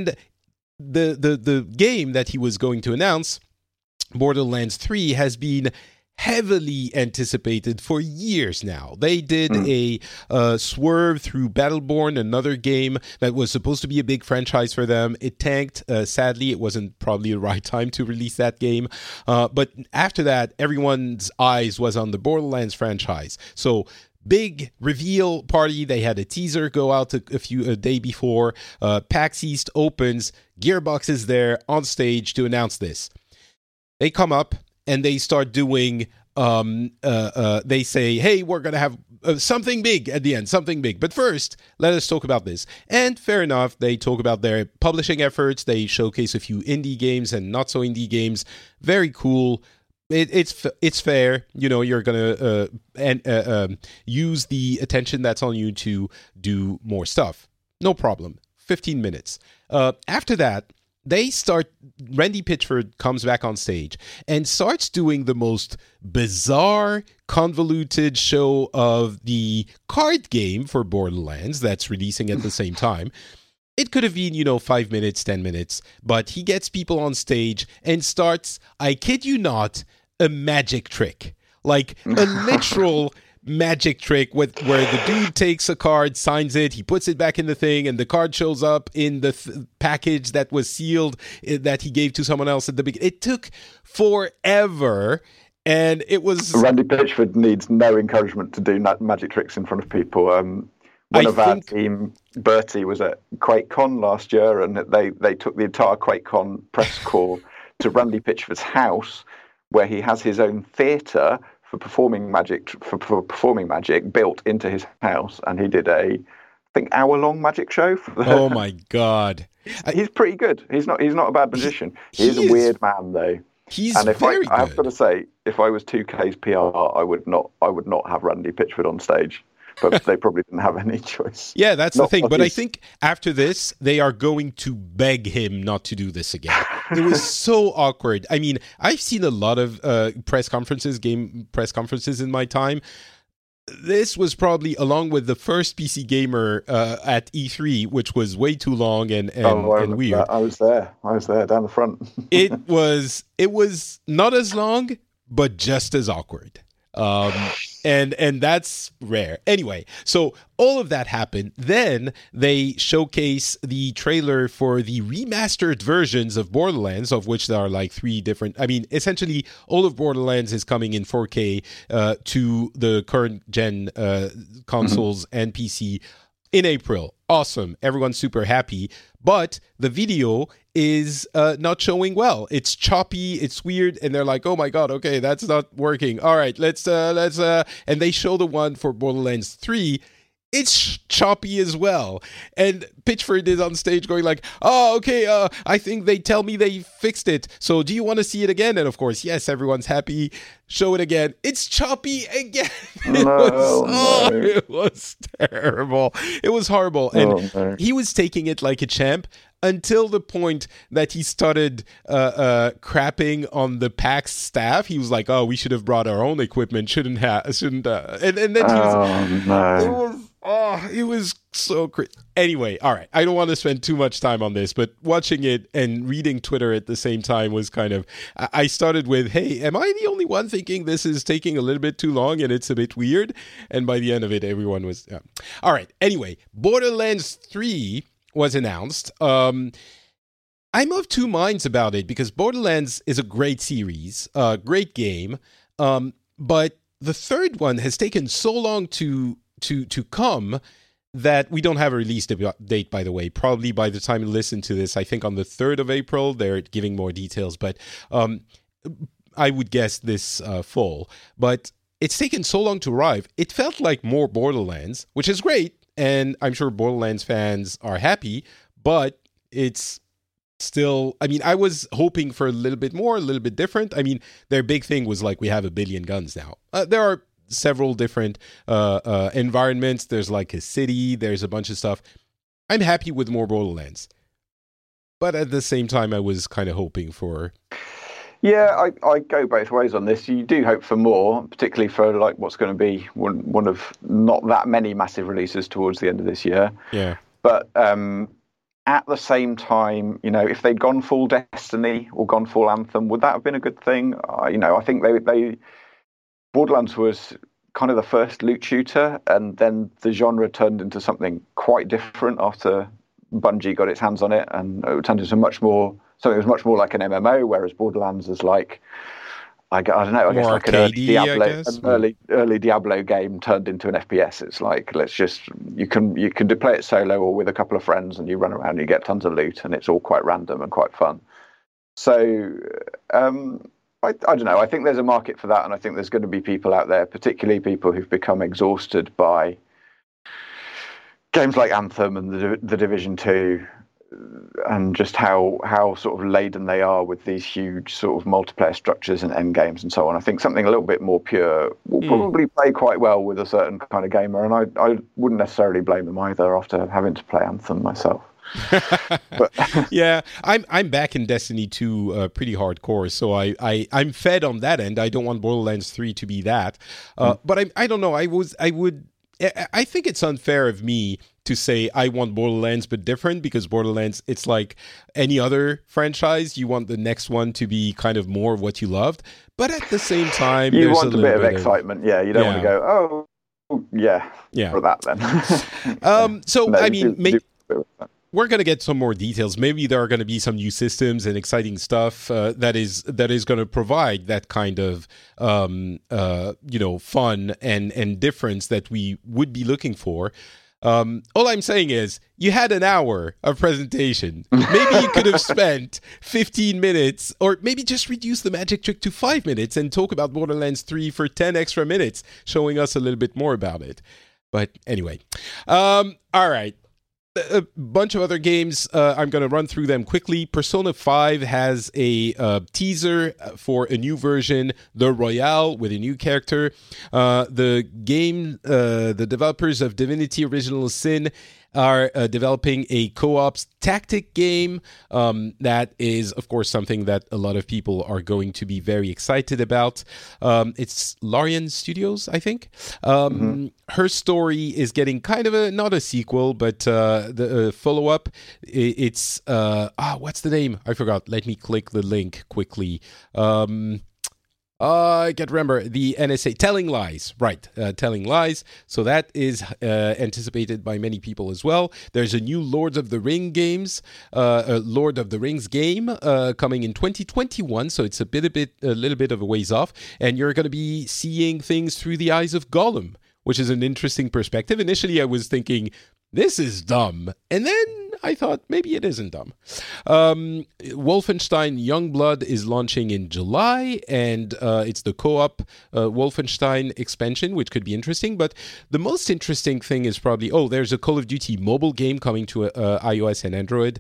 the game that he was going to announce, Borderlands 3, has been heavily anticipated for years now. They did a swerve through Battleborn, another game that was supposed to be a big franchise for them. It tanked. Sadly, it wasn't probably the right time to release that game. But after that, everyone's eyes was on the Borderlands franchise. So big reveal party. They had a teaser go out a day before. PAX East opens. Gearbox is there on stage to announce this. They come up and they start doing, they say, hey, we're going to have something big at the end, something big. But first, let us talk about this. And fair enough, they talk about their publishing efforts. They showcase a few indie games and not so indie games. Very cool. It's fair. You know, you're going to use the attention that's on you to do more stuff. No problem. 15 minutes. After that, Randy Pitchford comes back on stage and starts doing the most bizarre, convoluted show of the card game for Borderlands that's releasing at the same time. It could have been, 5 minutes, 10 minutes, but he gets people on stage and starts, I kid you not, a magic trick. Like a literal magic trick where the dude takes a card, signs it, he puts it back in the thing, and the card shows up in the package that was sealed that he gave to someone else at the beginning. It took forever, and it was... Randy Pitchford needs no encouragement to do magic tricks in front of people. One of our team, Bertie, was at QuakeCon last year, and they took the entire QuakeCon press corps to Randy Pitchford's house, where he has his own theatre for performing magic built into his house, and he did a think, hour-long magic show. Oh my God. He's pretty good. He's not a bad magician. He's a weird man, though. He's and if very I have got to say, if I was 2K's PR, I would not have Randy Pitchford on stage. But they probably didn't have any choice. Yeah, that's the thing. But I think after this, they are going to beg him not to do this again. It was so awkward. I mean, I've seen a lot of game press conferences in my time. This was probably, along with the first PC Gamer at E3, which was way too long and weird. I was there down the front. It was not as long, but just as awkward. And that's rare. Anyway, so all of that happened. Then they showcase the trailer for the remastered versions of Borderlands, of which there are like 3 different. I mean, essentially, all of Borderlands is coming in 4K to the current gen consoles and PC in April. Awesome. Everyone's super happy. But the video is not showing well. It's choppy. It's weird. And they're like, oh my God, okay, that's not working. All right, let's and they show the one for Borderlands 3. It's choppy as well. And Pitchford is on stage going like, oh, okay, I think they tell me they fixed it. So do you want to see it again? And of course, yes, everyone's happy. Show it again. It's choppy again. It was terrible. It was horrible. And he was taking it like a champ until the point that he started crapping on the PAX staff. He was like, oh, we should have brought our own equipment. And then he was... it was so crazy. Anyway, all right. I don't want to spend too much time on this, but watching it and reading Twitter at the same time was kind of... I started with, hey, am I the only one thinking this is taking a little bit too long and it's a bit weird? And by the end of it, everyone was... All right. Anyway, Borderlands 3 was announced. I'm of two minds about it because Borderlands is a great series, great game, but the third one has taken so long to come that we don't have a release date, by the way. Probably by the time you listen to this, I think on the 3rd of April, they're giving more details, but I would guess this fall. But it's taken so long to arrive. It felt like more Borderlands, which is great, and I'm sure Borderlands fans are happy, but it's still... I mean, I was hoping for a little bit more, a little bit different. I mean, their big thing was like, we have 1 billion guns now. There are several different environments. There's like a city. There's a bunch of stuff. I'm happy with more Borderlands. But at the same time, I was kind of hoping for... Yeah, I go both ways on this. You do hope for more, particularly for like what's going to be one of not that many massive releases towards the end of this year. Yeah. But at the same time, you know, if they'd gone full Destiny or gone full Anthem, would that have been a good thing? I think they Borderlands was kind of the first loot shooter, and then the genre turned into something quite different after Bungie got its hands on it, and it turned into something that was much more like an MMO, whereas Borderlands is like, I don't know, I guess like an early Diablo game turned into an FPS. It's like, you can play it solo or with a couple of friends, and you run around and you get tons of loot, and it's all quite random and quite fun. So, I don't know. I think there's a market for that, and I think there's going to be people out there, particularly people who've become exhausted by games like Anthem and the Division 2, and just how sort of laden they are with these huge sort of multiplayer structures and end games and so on. I think something a little bit more pure will probably play quite well with a certain kind of gamer, and I wouldn't necessarily blame them either after having to play Anthem myself. But yeah, I'm back in Destiny 2 pretty hardcore, so I'm fed on that end. I don't want Borderlands 3 to be that, but I don't know. I think it's unfair of me to say I want Borderlands but different, because Borderlands, it's like any other franchise. You want the next one to be kind of more of what you loved, but at the same time, you want a bit of excitement. Yeah, you don't want to go, oh, yeah, for that then. So no, I mean, we're going to get some more details. Maybe there are going to be some new systems and exciting stuff that is going to provide that kind of fun and difference that we would be looking for. All I'm saying is, you had an hour of presentation. Maybe you could have spent 15 minutes, or maybe just reduce the magic trick to 5 minutes and talk about Borderlands 3 for 10 extra minutes, showing us a little bit more about it. But anyway, all right. A bunch of other games. I'm going to run through them quickly. Persona 5 has a teaser for a new version, the Royale, with a new character. The developers of Divinity Original Sin are developing a co-op tactic game that is, of course, something that a lot of people are going to be very excited about. It's Larian Studios, I think. Her story is getting kind of not a sequel, but the follow-up. It's what's the name? I forgot. Let me click the link quickly. I can't remember. The NSA, Telling Lies, right, Telling Lies. So that is anticipated by many people as well. There's a new Lord of the Rings game coming in 2021, so it's a little bit of a ways off, and you're going to be seeing things through the eyes of Gollum, which is an interesting perspective. Initially, I was thinking, this is dumb, and then I thought maybe it isn't dumb. Wolfenstein Youngblood is launching in July, and it's the co-op Wolfenstein expansion, which could be interesting. But the most interesting thing is probably, there's a Call of Duty mobile game coming to iOS and Android.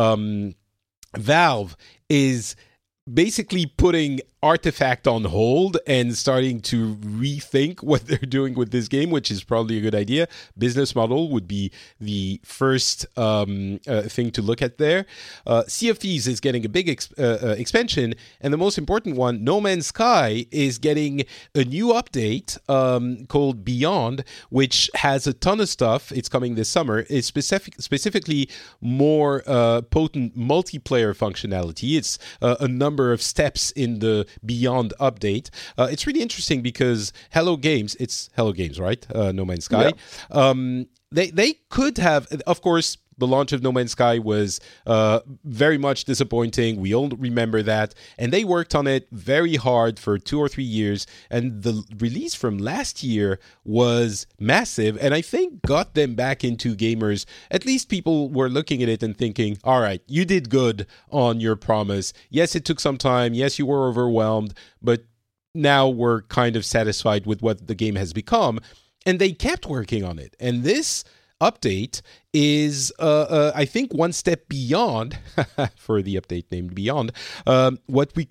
Valve is basically putting Artifact on hold and starting to rethink what they're doing with this game, which is probably a good idea. Business model would be the first thing to look at there. Sea of Thieves is getting a big expansion, and the most important one, No Man's Sky, is getting a new update called Beyond, which has a ton of stuff. It's coming this summer. It's specifically more potent multiplayer functionality. It's a number of steps in the Beyond update. It's really interesting because Hello Games, it's Hello Games, right? No Man's Sky. Yeah. They could have, of course, the launch of No Man's Sky was very much disappointing. We all remember that. And they worked on it very hard for 2 or 3 years. And the release from last year was massive. And I think got them back into gamers. At least people were looking at it and thinking, all right, you did good on your promise. Yes, it took some time. Yes, you were overwhelmed. But now we're kind of satisfied with what the game has become. And they kept working on it. And this update is, I think, one step beyond, for the update named Beyond, what we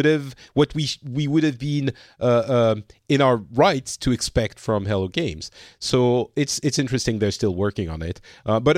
would have been in our rights to expect from Hello Games. So it's interesting they're still working on it. But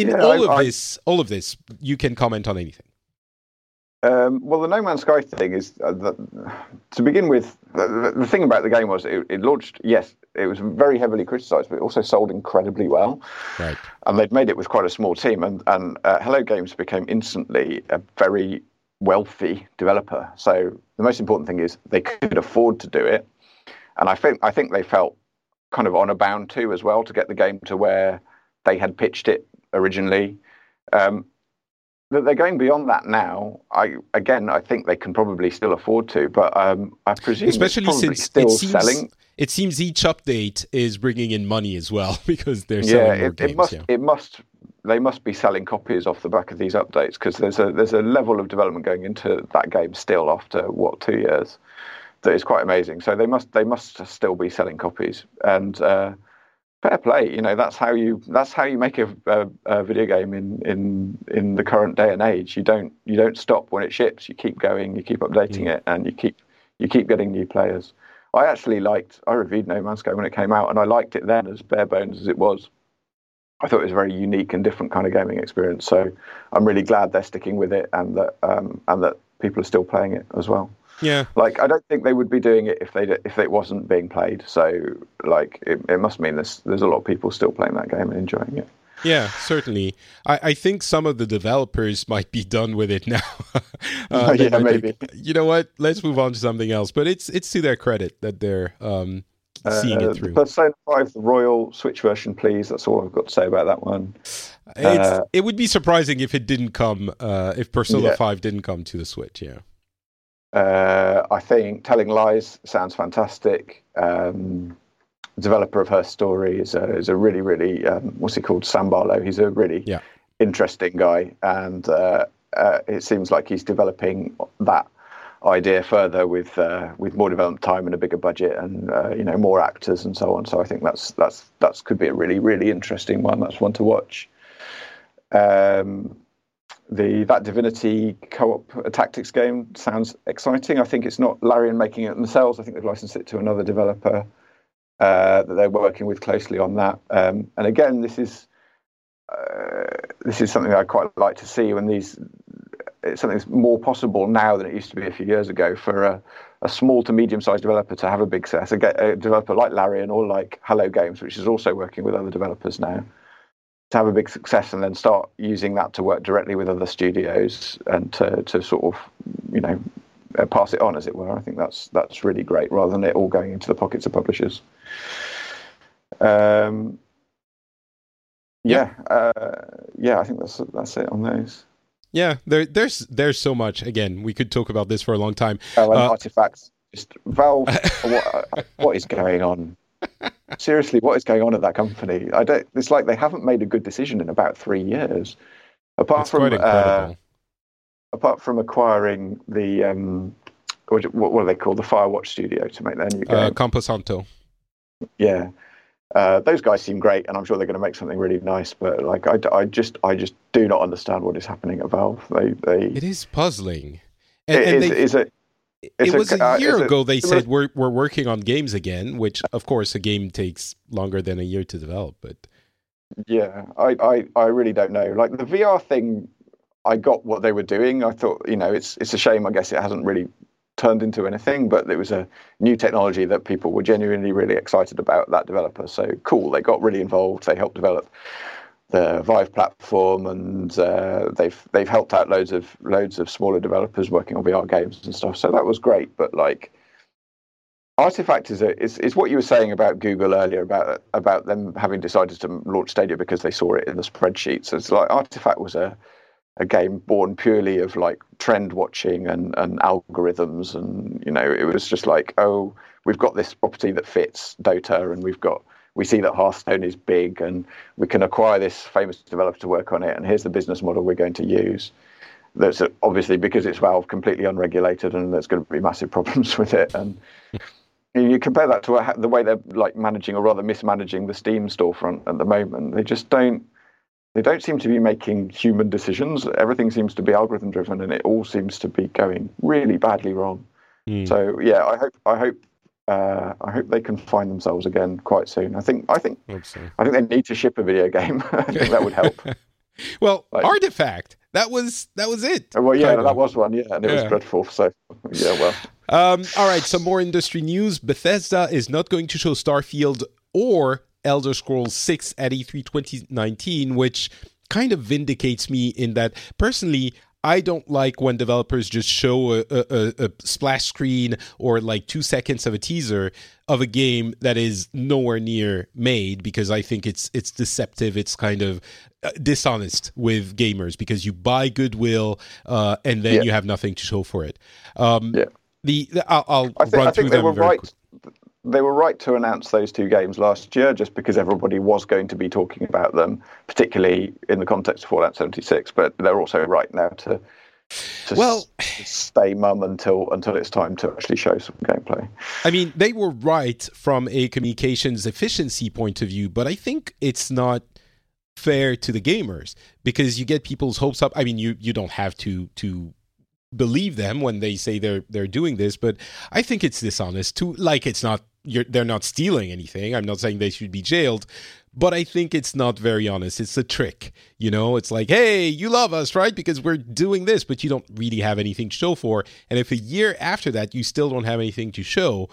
all of this, you can comment on anything. Well, the No Man's Sky thing is, to begin with, the thing about the game was it launched, yes, it was very heavily criticised, but it also sold incredibly well. Right. And they'd made it with quite a small team. And Hello Games became instantly a very wealthy developer. So the most important thing is they could afford to do it. And I think they felt kind of honor bound too as well to get the game to where they had pitched it originally. They're going beyond that now. I think they can probably still afford to, but I presume especially since still selling. It seems each update is bringing in money as well because they're selling more games. They must be selling copies off the back of these updates because there's a level of development going into that game still after 2 years that is quite amazing. So they must still be selling copies and. Fair play, that's how you make a video game in the current day and age. You don't stop when it ships. You keep going, you keep updating it, and you keep getting new players. I reviewed No Man's Sky when it came out, and I liked it then as bare bones as it was. I thought it was a very unique and different kind of gaming experience. So I'm really glad they're sticking with it, and that people are still playing it as well. Yeah, I don't think they would be doing it if it wasn't being played. So it must mean there's a lot of people still playing that game and enjoying it. Yeah, certainly. I think some of the developers might be done with it now. Maybe. Think, you know what? Let's move on to something else. But it's to their credit that they're seeing it through. Persona 5, the Royal Switch version, please. That's all I've got to say about that one. It would be surprising if it didn't come. If Persona 5 didn't come to the Switch. Yeah. I think Telling Lies sounds fantastic. Developer of Her Story is a really, really what's he called? Sam Barlow. He's a really interesting guy, and it seems like he's developing that idea further with more development time and a bigger budget and more actors and so on. So I think that's could be a really, really interesting one. That's one to watch. That Divinity co-op tactics game sounds exciting. I think it's not Larian making it themselves. I think they've licensed it to another developer that they're working with closely on that. And again, this is something that I'd quite like to see when it's something that's more possible now than it used to be a few years ago for a small to medium-sized developer to have a big success. A developer like Larian or like Hello Games, which is also working with other developers now, to have a big success and then start using that to work directly with other studios and to sort of, pass it on, as it were. I think that's really great, rather than it all going into the pockets of publishers. I think that's it on those. Yeah, there's so much. Again, we could talk about this for a long time. Artifacts. Just Valve. What is going on? Seriously, what is going on at that company? It's like they haven't made a good decision in about 3 years. Apart from acquiring the what do they call the Firewatch studio to make their new game? Campo Santo. Yeah. Those guys seem great, and I'm sure they're going to make something really nice. But like, I just do not understand what is happening at Valve. It is puzzling. It was a year ago they said we're working on games again, which of course a game takes longer than a year to develop. But yeah, I really don't know. Like the VR thing, I got what they were doing. I thought, it's a shame. I guess it hasn't really turned into anything, but it was a new technology that people were genuinely really excited about, that developer. So cool, they got really involved. They helped develop the Vive platform, and they've helped out loads of smaller developers working on VR games and stuff. So that was great. But like, Artifact is what you were saying about Google earlier about them having decided to launch Stadia because they saw it in the spreadsheets. So it's like Artifact was a game born purely of like trend watching and algorithms, and it was just like, oh, we've got this property that fits Dota, and we see that Hearthstone is big, and we can acquire this famous developer to work on it, and here's the business model we're going to use. That's obviously, because it's Valve, completely unregulated, and there's going to be massive problems with it. And you compare that to the way they're like managing, or rather mismanaging, the Steam storefront at the moment. They just don't seem to be making human decisions. Everything seems to be algorithm driven, and it all seems to be going really badly wrong. So yeah, I hope they can find themselves again quite soon. I think they need to ship a video game. I think that would help. Well, Artifact, that was it. Well, yeah, that was one. Yeah, and it was dreadful. So yeah, well. All right, some more industry news. Bethesda is not going to show Starfield or Elder Scrolls 6 at E3 2019, which kind of vindicates me in that personally, I don't like when developers just show a splash screen or like 2 seconds of a teaser of a game that is nowhere near made, because I think it's deceptive. It's kind of dishonest with gamers, because you buy goodwill and then you have nothing to show for it. I'll run through them very quickly. They were right to announce those 2 games last year, just because everybody was going to be talking about them, particularly in the context of Fallout 76. But they're also right now to stay mum until it's time to actually show some gameplay. I mean, they were right from a communications efficiency point of view, but I think it's not fair to the gamers, because you get people's hopes up. I mean, you don't have to believe them when they say they're doing this, but I think it's dishonest to, like, it's not, they're not stealing anything. I'm not saying they should be jailed, but I think it's not very honest. It's a trick, it's like, hey, you love us, right? Because we're doing this, but you don't really have anything to show for. And if a year after that, you still don't have anything to show,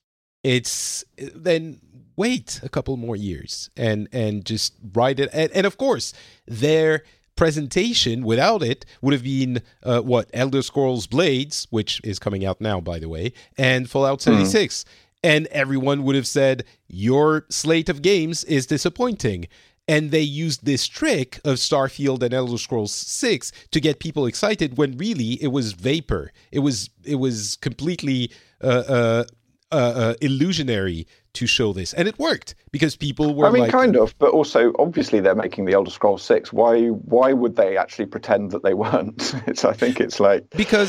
then wait a couple more years and just write it. And of course, their presentation without it would have been Elder Scrolls Blades, which is coming out now, by the way, and Fallout 76. And everyone would have said, your slate of games is disappointing. And they used this trick of Starfield and Elder Scrolls 6 to get people excited, when really it was vapor. It was completely illusionary to show this, and it worked because people were kind of, but also obviously they're making the Elder Scrolls 6. Why would they actually pretend that they weren't? I think it's like, because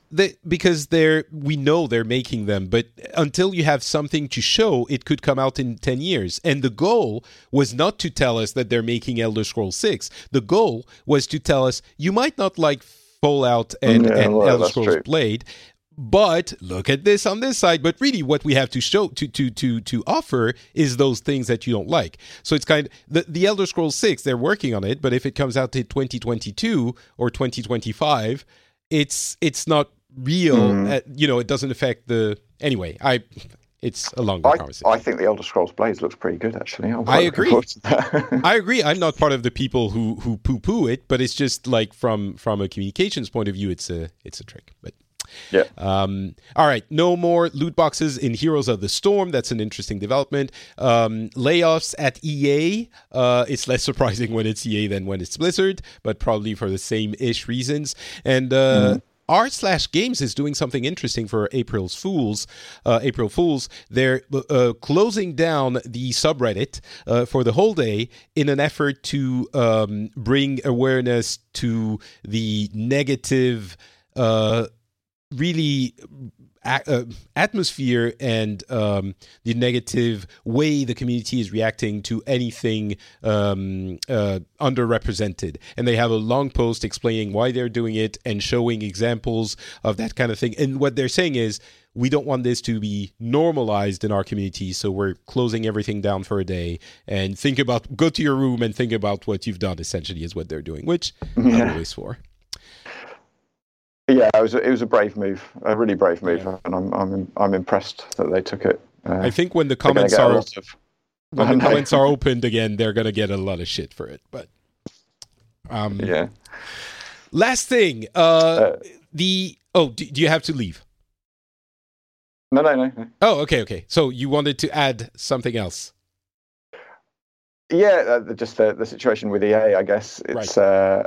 because we know they're making them, but until you have something to show, it could come out in 10 years. And the goal was not to tell us that they're making Elder Scrolls 6. The goal was to tell us, you might not like Fallout and Elder Scrolls Blade, but look at this on this side. But really, what we have to show to offer is those things that you don't like. So it's kind of the Elder Scrolls 6. They're working on it, but if it comes out in 2022 or 2025, it's not real. It doesn't affect the anyway. It's a longer conversation. I think the Elder Scrolls Blades looks pretty good, actually. I agree. I agree. I'm not part of the people who poo-poo it, but it's just like from a communications point of view, it's a trick. But yeah. All right. No more loot boxes in Heroes of the Storm. That's an interesting development. Layoffs at EA. It's less surprising when it's EA than when it's Blizzard, but probably for the same-ish reasons. And r/games is doing something interesting for April Fools. They're closing down the subreddit for the whole day in an effort to bring awareness to the negative really atmosphere and the negative way the community is reacting to anything underrepresented. And they have a long post explaining why they're doing it and showing examples of that kind of thing. And what they're saying is, we don't want this to be normalized in our community, so we're closing everything down for a day and go to your room and think about what you've done, essentially, is what they're doing, which I'm always for. Yeah, it was a brave move, a really brave move, and I'm impressed that they took it. I think when the comments are opened again, they're going to get a lot of shit for it. But last thing, do you have to leave? No. Oh, okay. So you wanted to add something else? Yeah, just the situation with EA, I guess. It's right.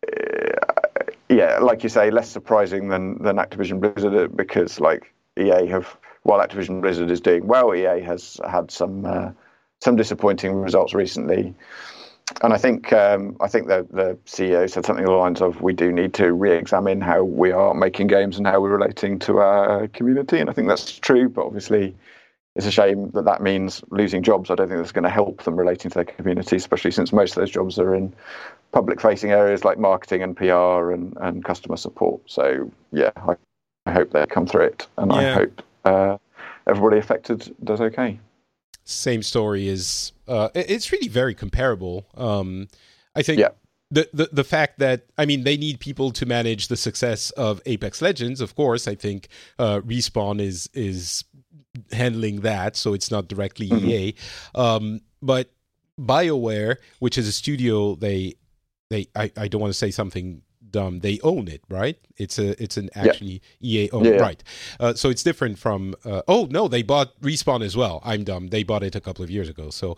Yeah, like you say, less surprising than Activision Blizzard, because like while Activision Blizzard is doing well, EA has had some disappointing results recently. And I think the CEO said something along the lines of, we do need to re-examine how we are making games and how we're relating to our community. And I think that's true, but obviously it's a shame that means losing jobs. I don't think that's going to help them relating to their community, especially since most of those jobs are in public-facing areas like marketing and PR and customer support. So, yeah, I hope they come through it, and I hope everybody affected does okay. Same story is it's really very comparable. I think the fact that, I mean, they need people to manage the success of Apex Legends, of course. I think Respawn is handling that, so it's not directly EA. But BioWare, which is a studio, I don't want to say something dumb. They own it, right? It's an actually EA owned, right? So it's different from. They bought Respawn as well. I'm dumb. They bought it a couple of years ago. So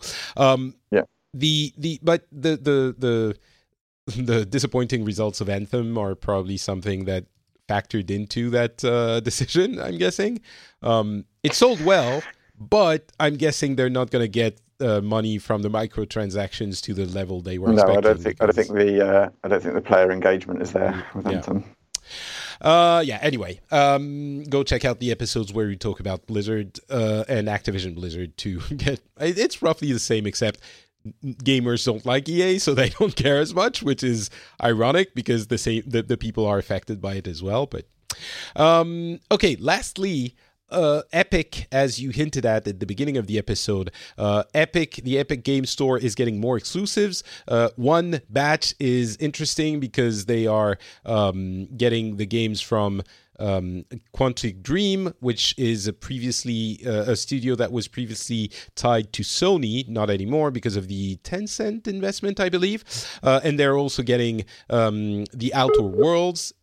the disappointing results of Anthem are probably something that factored into that decision, I'm guessing. It sold well, but I'm guessing they're not going to get money from the microtransactions to the level they were expecting. I don't think the player engagement is there with Anthem. Anyway, go check out the episodes where we talk about Blizzard and Activision Blizzard to get. It's roughly the same, except gamers don't like EA, so they don't care as much, which is ironic because the people are affected by it as well. But okay, lastly, Epic, as you hinted at the beginning of the episode, the Epic Game Store is getting more exclusives. One batch is interesting because they are getting the games from Quantic Dream, which is a studio that was previously tied to Sony, not anymore because of the Tencent investment, I believe. And they're also getting The Outer Worlds,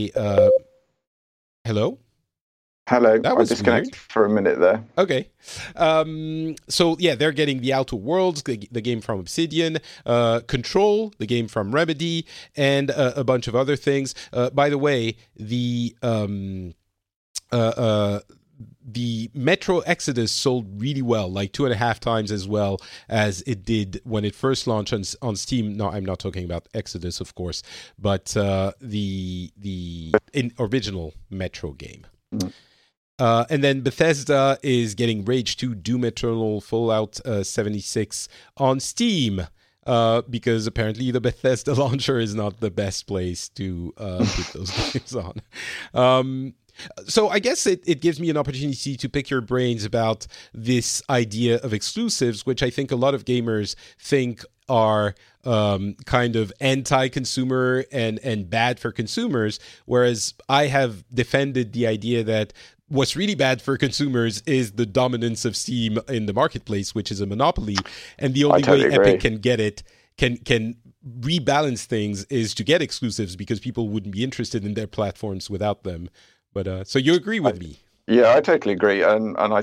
Hello? Hello, I disconnected for a minute there. Okay. They're getting The Outer Worlds, the game from Obsidian, Control, the game from Remedy, and a bunch of other things. By the way, the Metro Exodus sold really well, like 2.5 times as well as it did when it first launched on Steam. No, I'm not talking about Exodus, of course, but the original Metro game. Mm. And then Bethesda is getting Rage 2, Doom Eternal, Fallout 76 on Steam. Because apparently the Bethesda launcher is not the best place to put those games on. So I guess it gives me an opportunity to pick your brains about this idea of exclusives, which I think a lot of gamers think are kind of anti-consumer and bad for consumers, whereas I have defended the idea that what's really bad for consumers is the dominance of Steam in the marketplace, which is a monopoly, and the only way Epic can get it, can rebalance things, is to get exclusives, because people wouldn't be interested in their platforms without them. But so you agree with me? Yeah, I totally agree, and I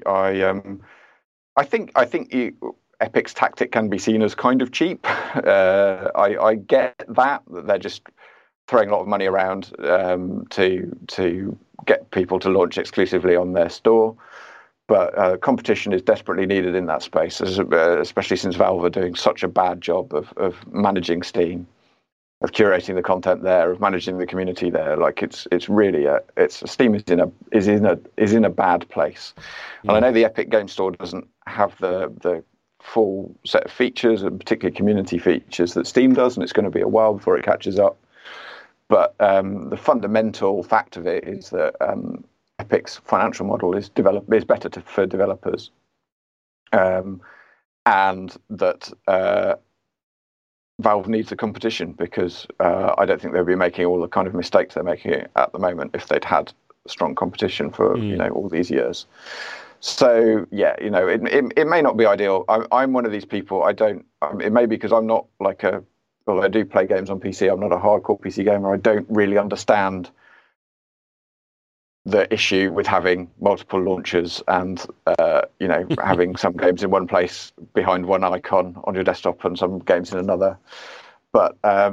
think Epic's tactic can be seen as kind of cheap. I get that they're just throwing a lot of money around to get people to launch exclusively on their store, but competition is desperately needed in that space, especially since Valve are doing such a bad job of managing Steam, of curating the content there, of managing the community there. Like it's really Steam is in a bad place. And I know the Epic Game Store doesn't have the full set of features, and particularly community features, that Steam does, and it's going to be a while before it catches up. But the fundamental fact of it is that Epic's financial model is better for developers, and that Valve needs a competition, because I don't think they'd be making all the kind of mistakes they're making at the moment if they'd had strong competition for all these years. So yeah, it may not be ideal. I'm one of these people. It may be because I'm not like although I do play games on PC, I'm not a hardcore PC gamer. I don't really understand the issue with having multiple launchers and having some games in one place behind one icon on your desktop and some games in another. But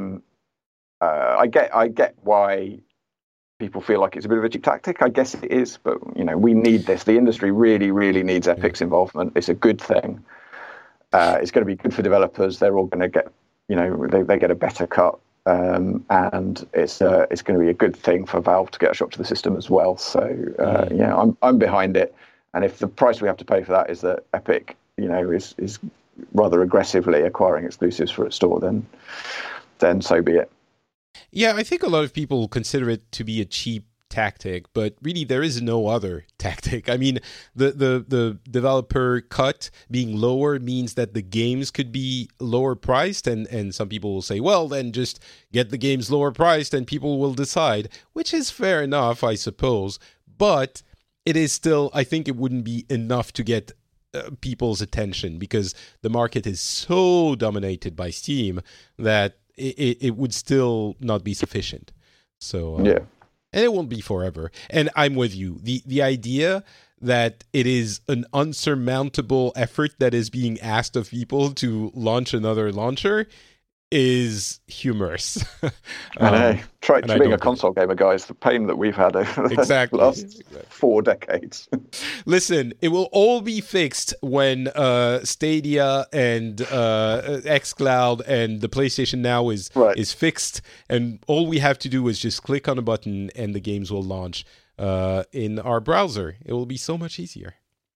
I get why people feel like it's a bit of a cheap tactic. I guess it is, but we need this. The industry really, really needs Epic's involvement. It's a good thing. It's going to be good for developers. They're all going to get, they get a better cut. And it's going to be a good thing for Valve to get a shot to the system as well. So I'm behind it. And if the price we have to pay for that is that Epic, is rather aggressively acquiring exclusives for its store, then so be it. Yeah, I think a lot of people consider it to be a cheap tactic, but really there is no other tactic. I mean, the developer cut being lower means that the games could be lower priced, and some people will say, well, then just get the games lower priced and people will decide, which is fair enough, I suppose. But it is still, I think it wouldn't be enough to get people's attention, because the market is so dominated by Steam that it would still not be sufficient. So yeah. And it won't be forever. And I'm with you. The idea that it is an unsurmountable effort that is being asked of people to launch another launcher is humorous. I know. Try being a console gamer, guys. The pain that we've had over the last 4 decades. Listen, it will all be fixed when Stadia and xCloud and the PlayStation Now is fixed, and all we have to do is just click on a button and the games will launch in our browser. It will be so much easier.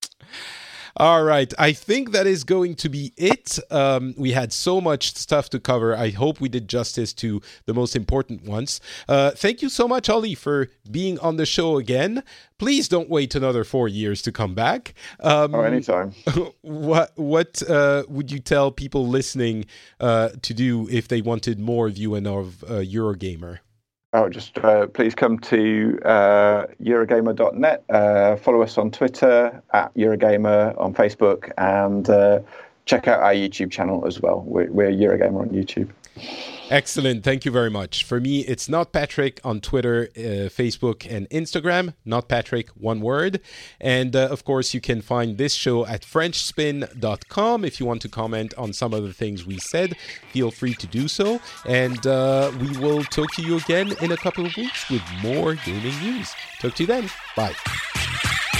All right, I think that is going to be it. We had so much stuff to cover. I hope we did justice to the most important ones. Thank you so much, Ollie, for being on the show again. Please don't wait another 4 years to come back. Anytime. What would you tell people listening to do if they wanted more viewing of Eurogamer? Just please come to Eurogamer.net. Follow us on Twitter at Eurogamer, on Facebook, and check out our YouTube channel as well. We're Eurogamer on YouTube. Excellent. Thank you very much. For me, it's Not Patrick on Twitter, Facebook, and Instagram. Not Patrick, one word. And of course, you can find this show at FrenchSpin.com. If you want to comment on some of the things we said, feel free to do so. And we will talk to you again in a couple of weeks with more gaming news. Talk to you then. Bye.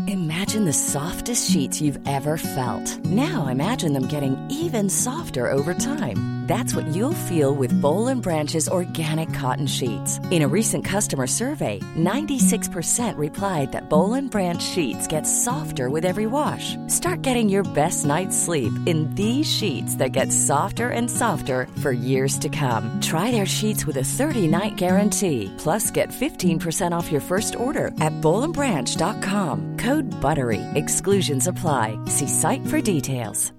Imagine the softest sheets you've ever felt. Now imagine them getting even softer over time. That's what you'll feel with Boll & Branch's organic cotton sheets. In a recent customer survey, 96% replied that Boll & Branch sheets get softer with every wash. Start getting your best night's sleep in these sheets that get softer and softer for years to come. Try their sheets with a 30-night guarantee. Plus, get 15% off your first order at bollandbranch.com. Code BUTTERY. Exclusions apply. See site for details.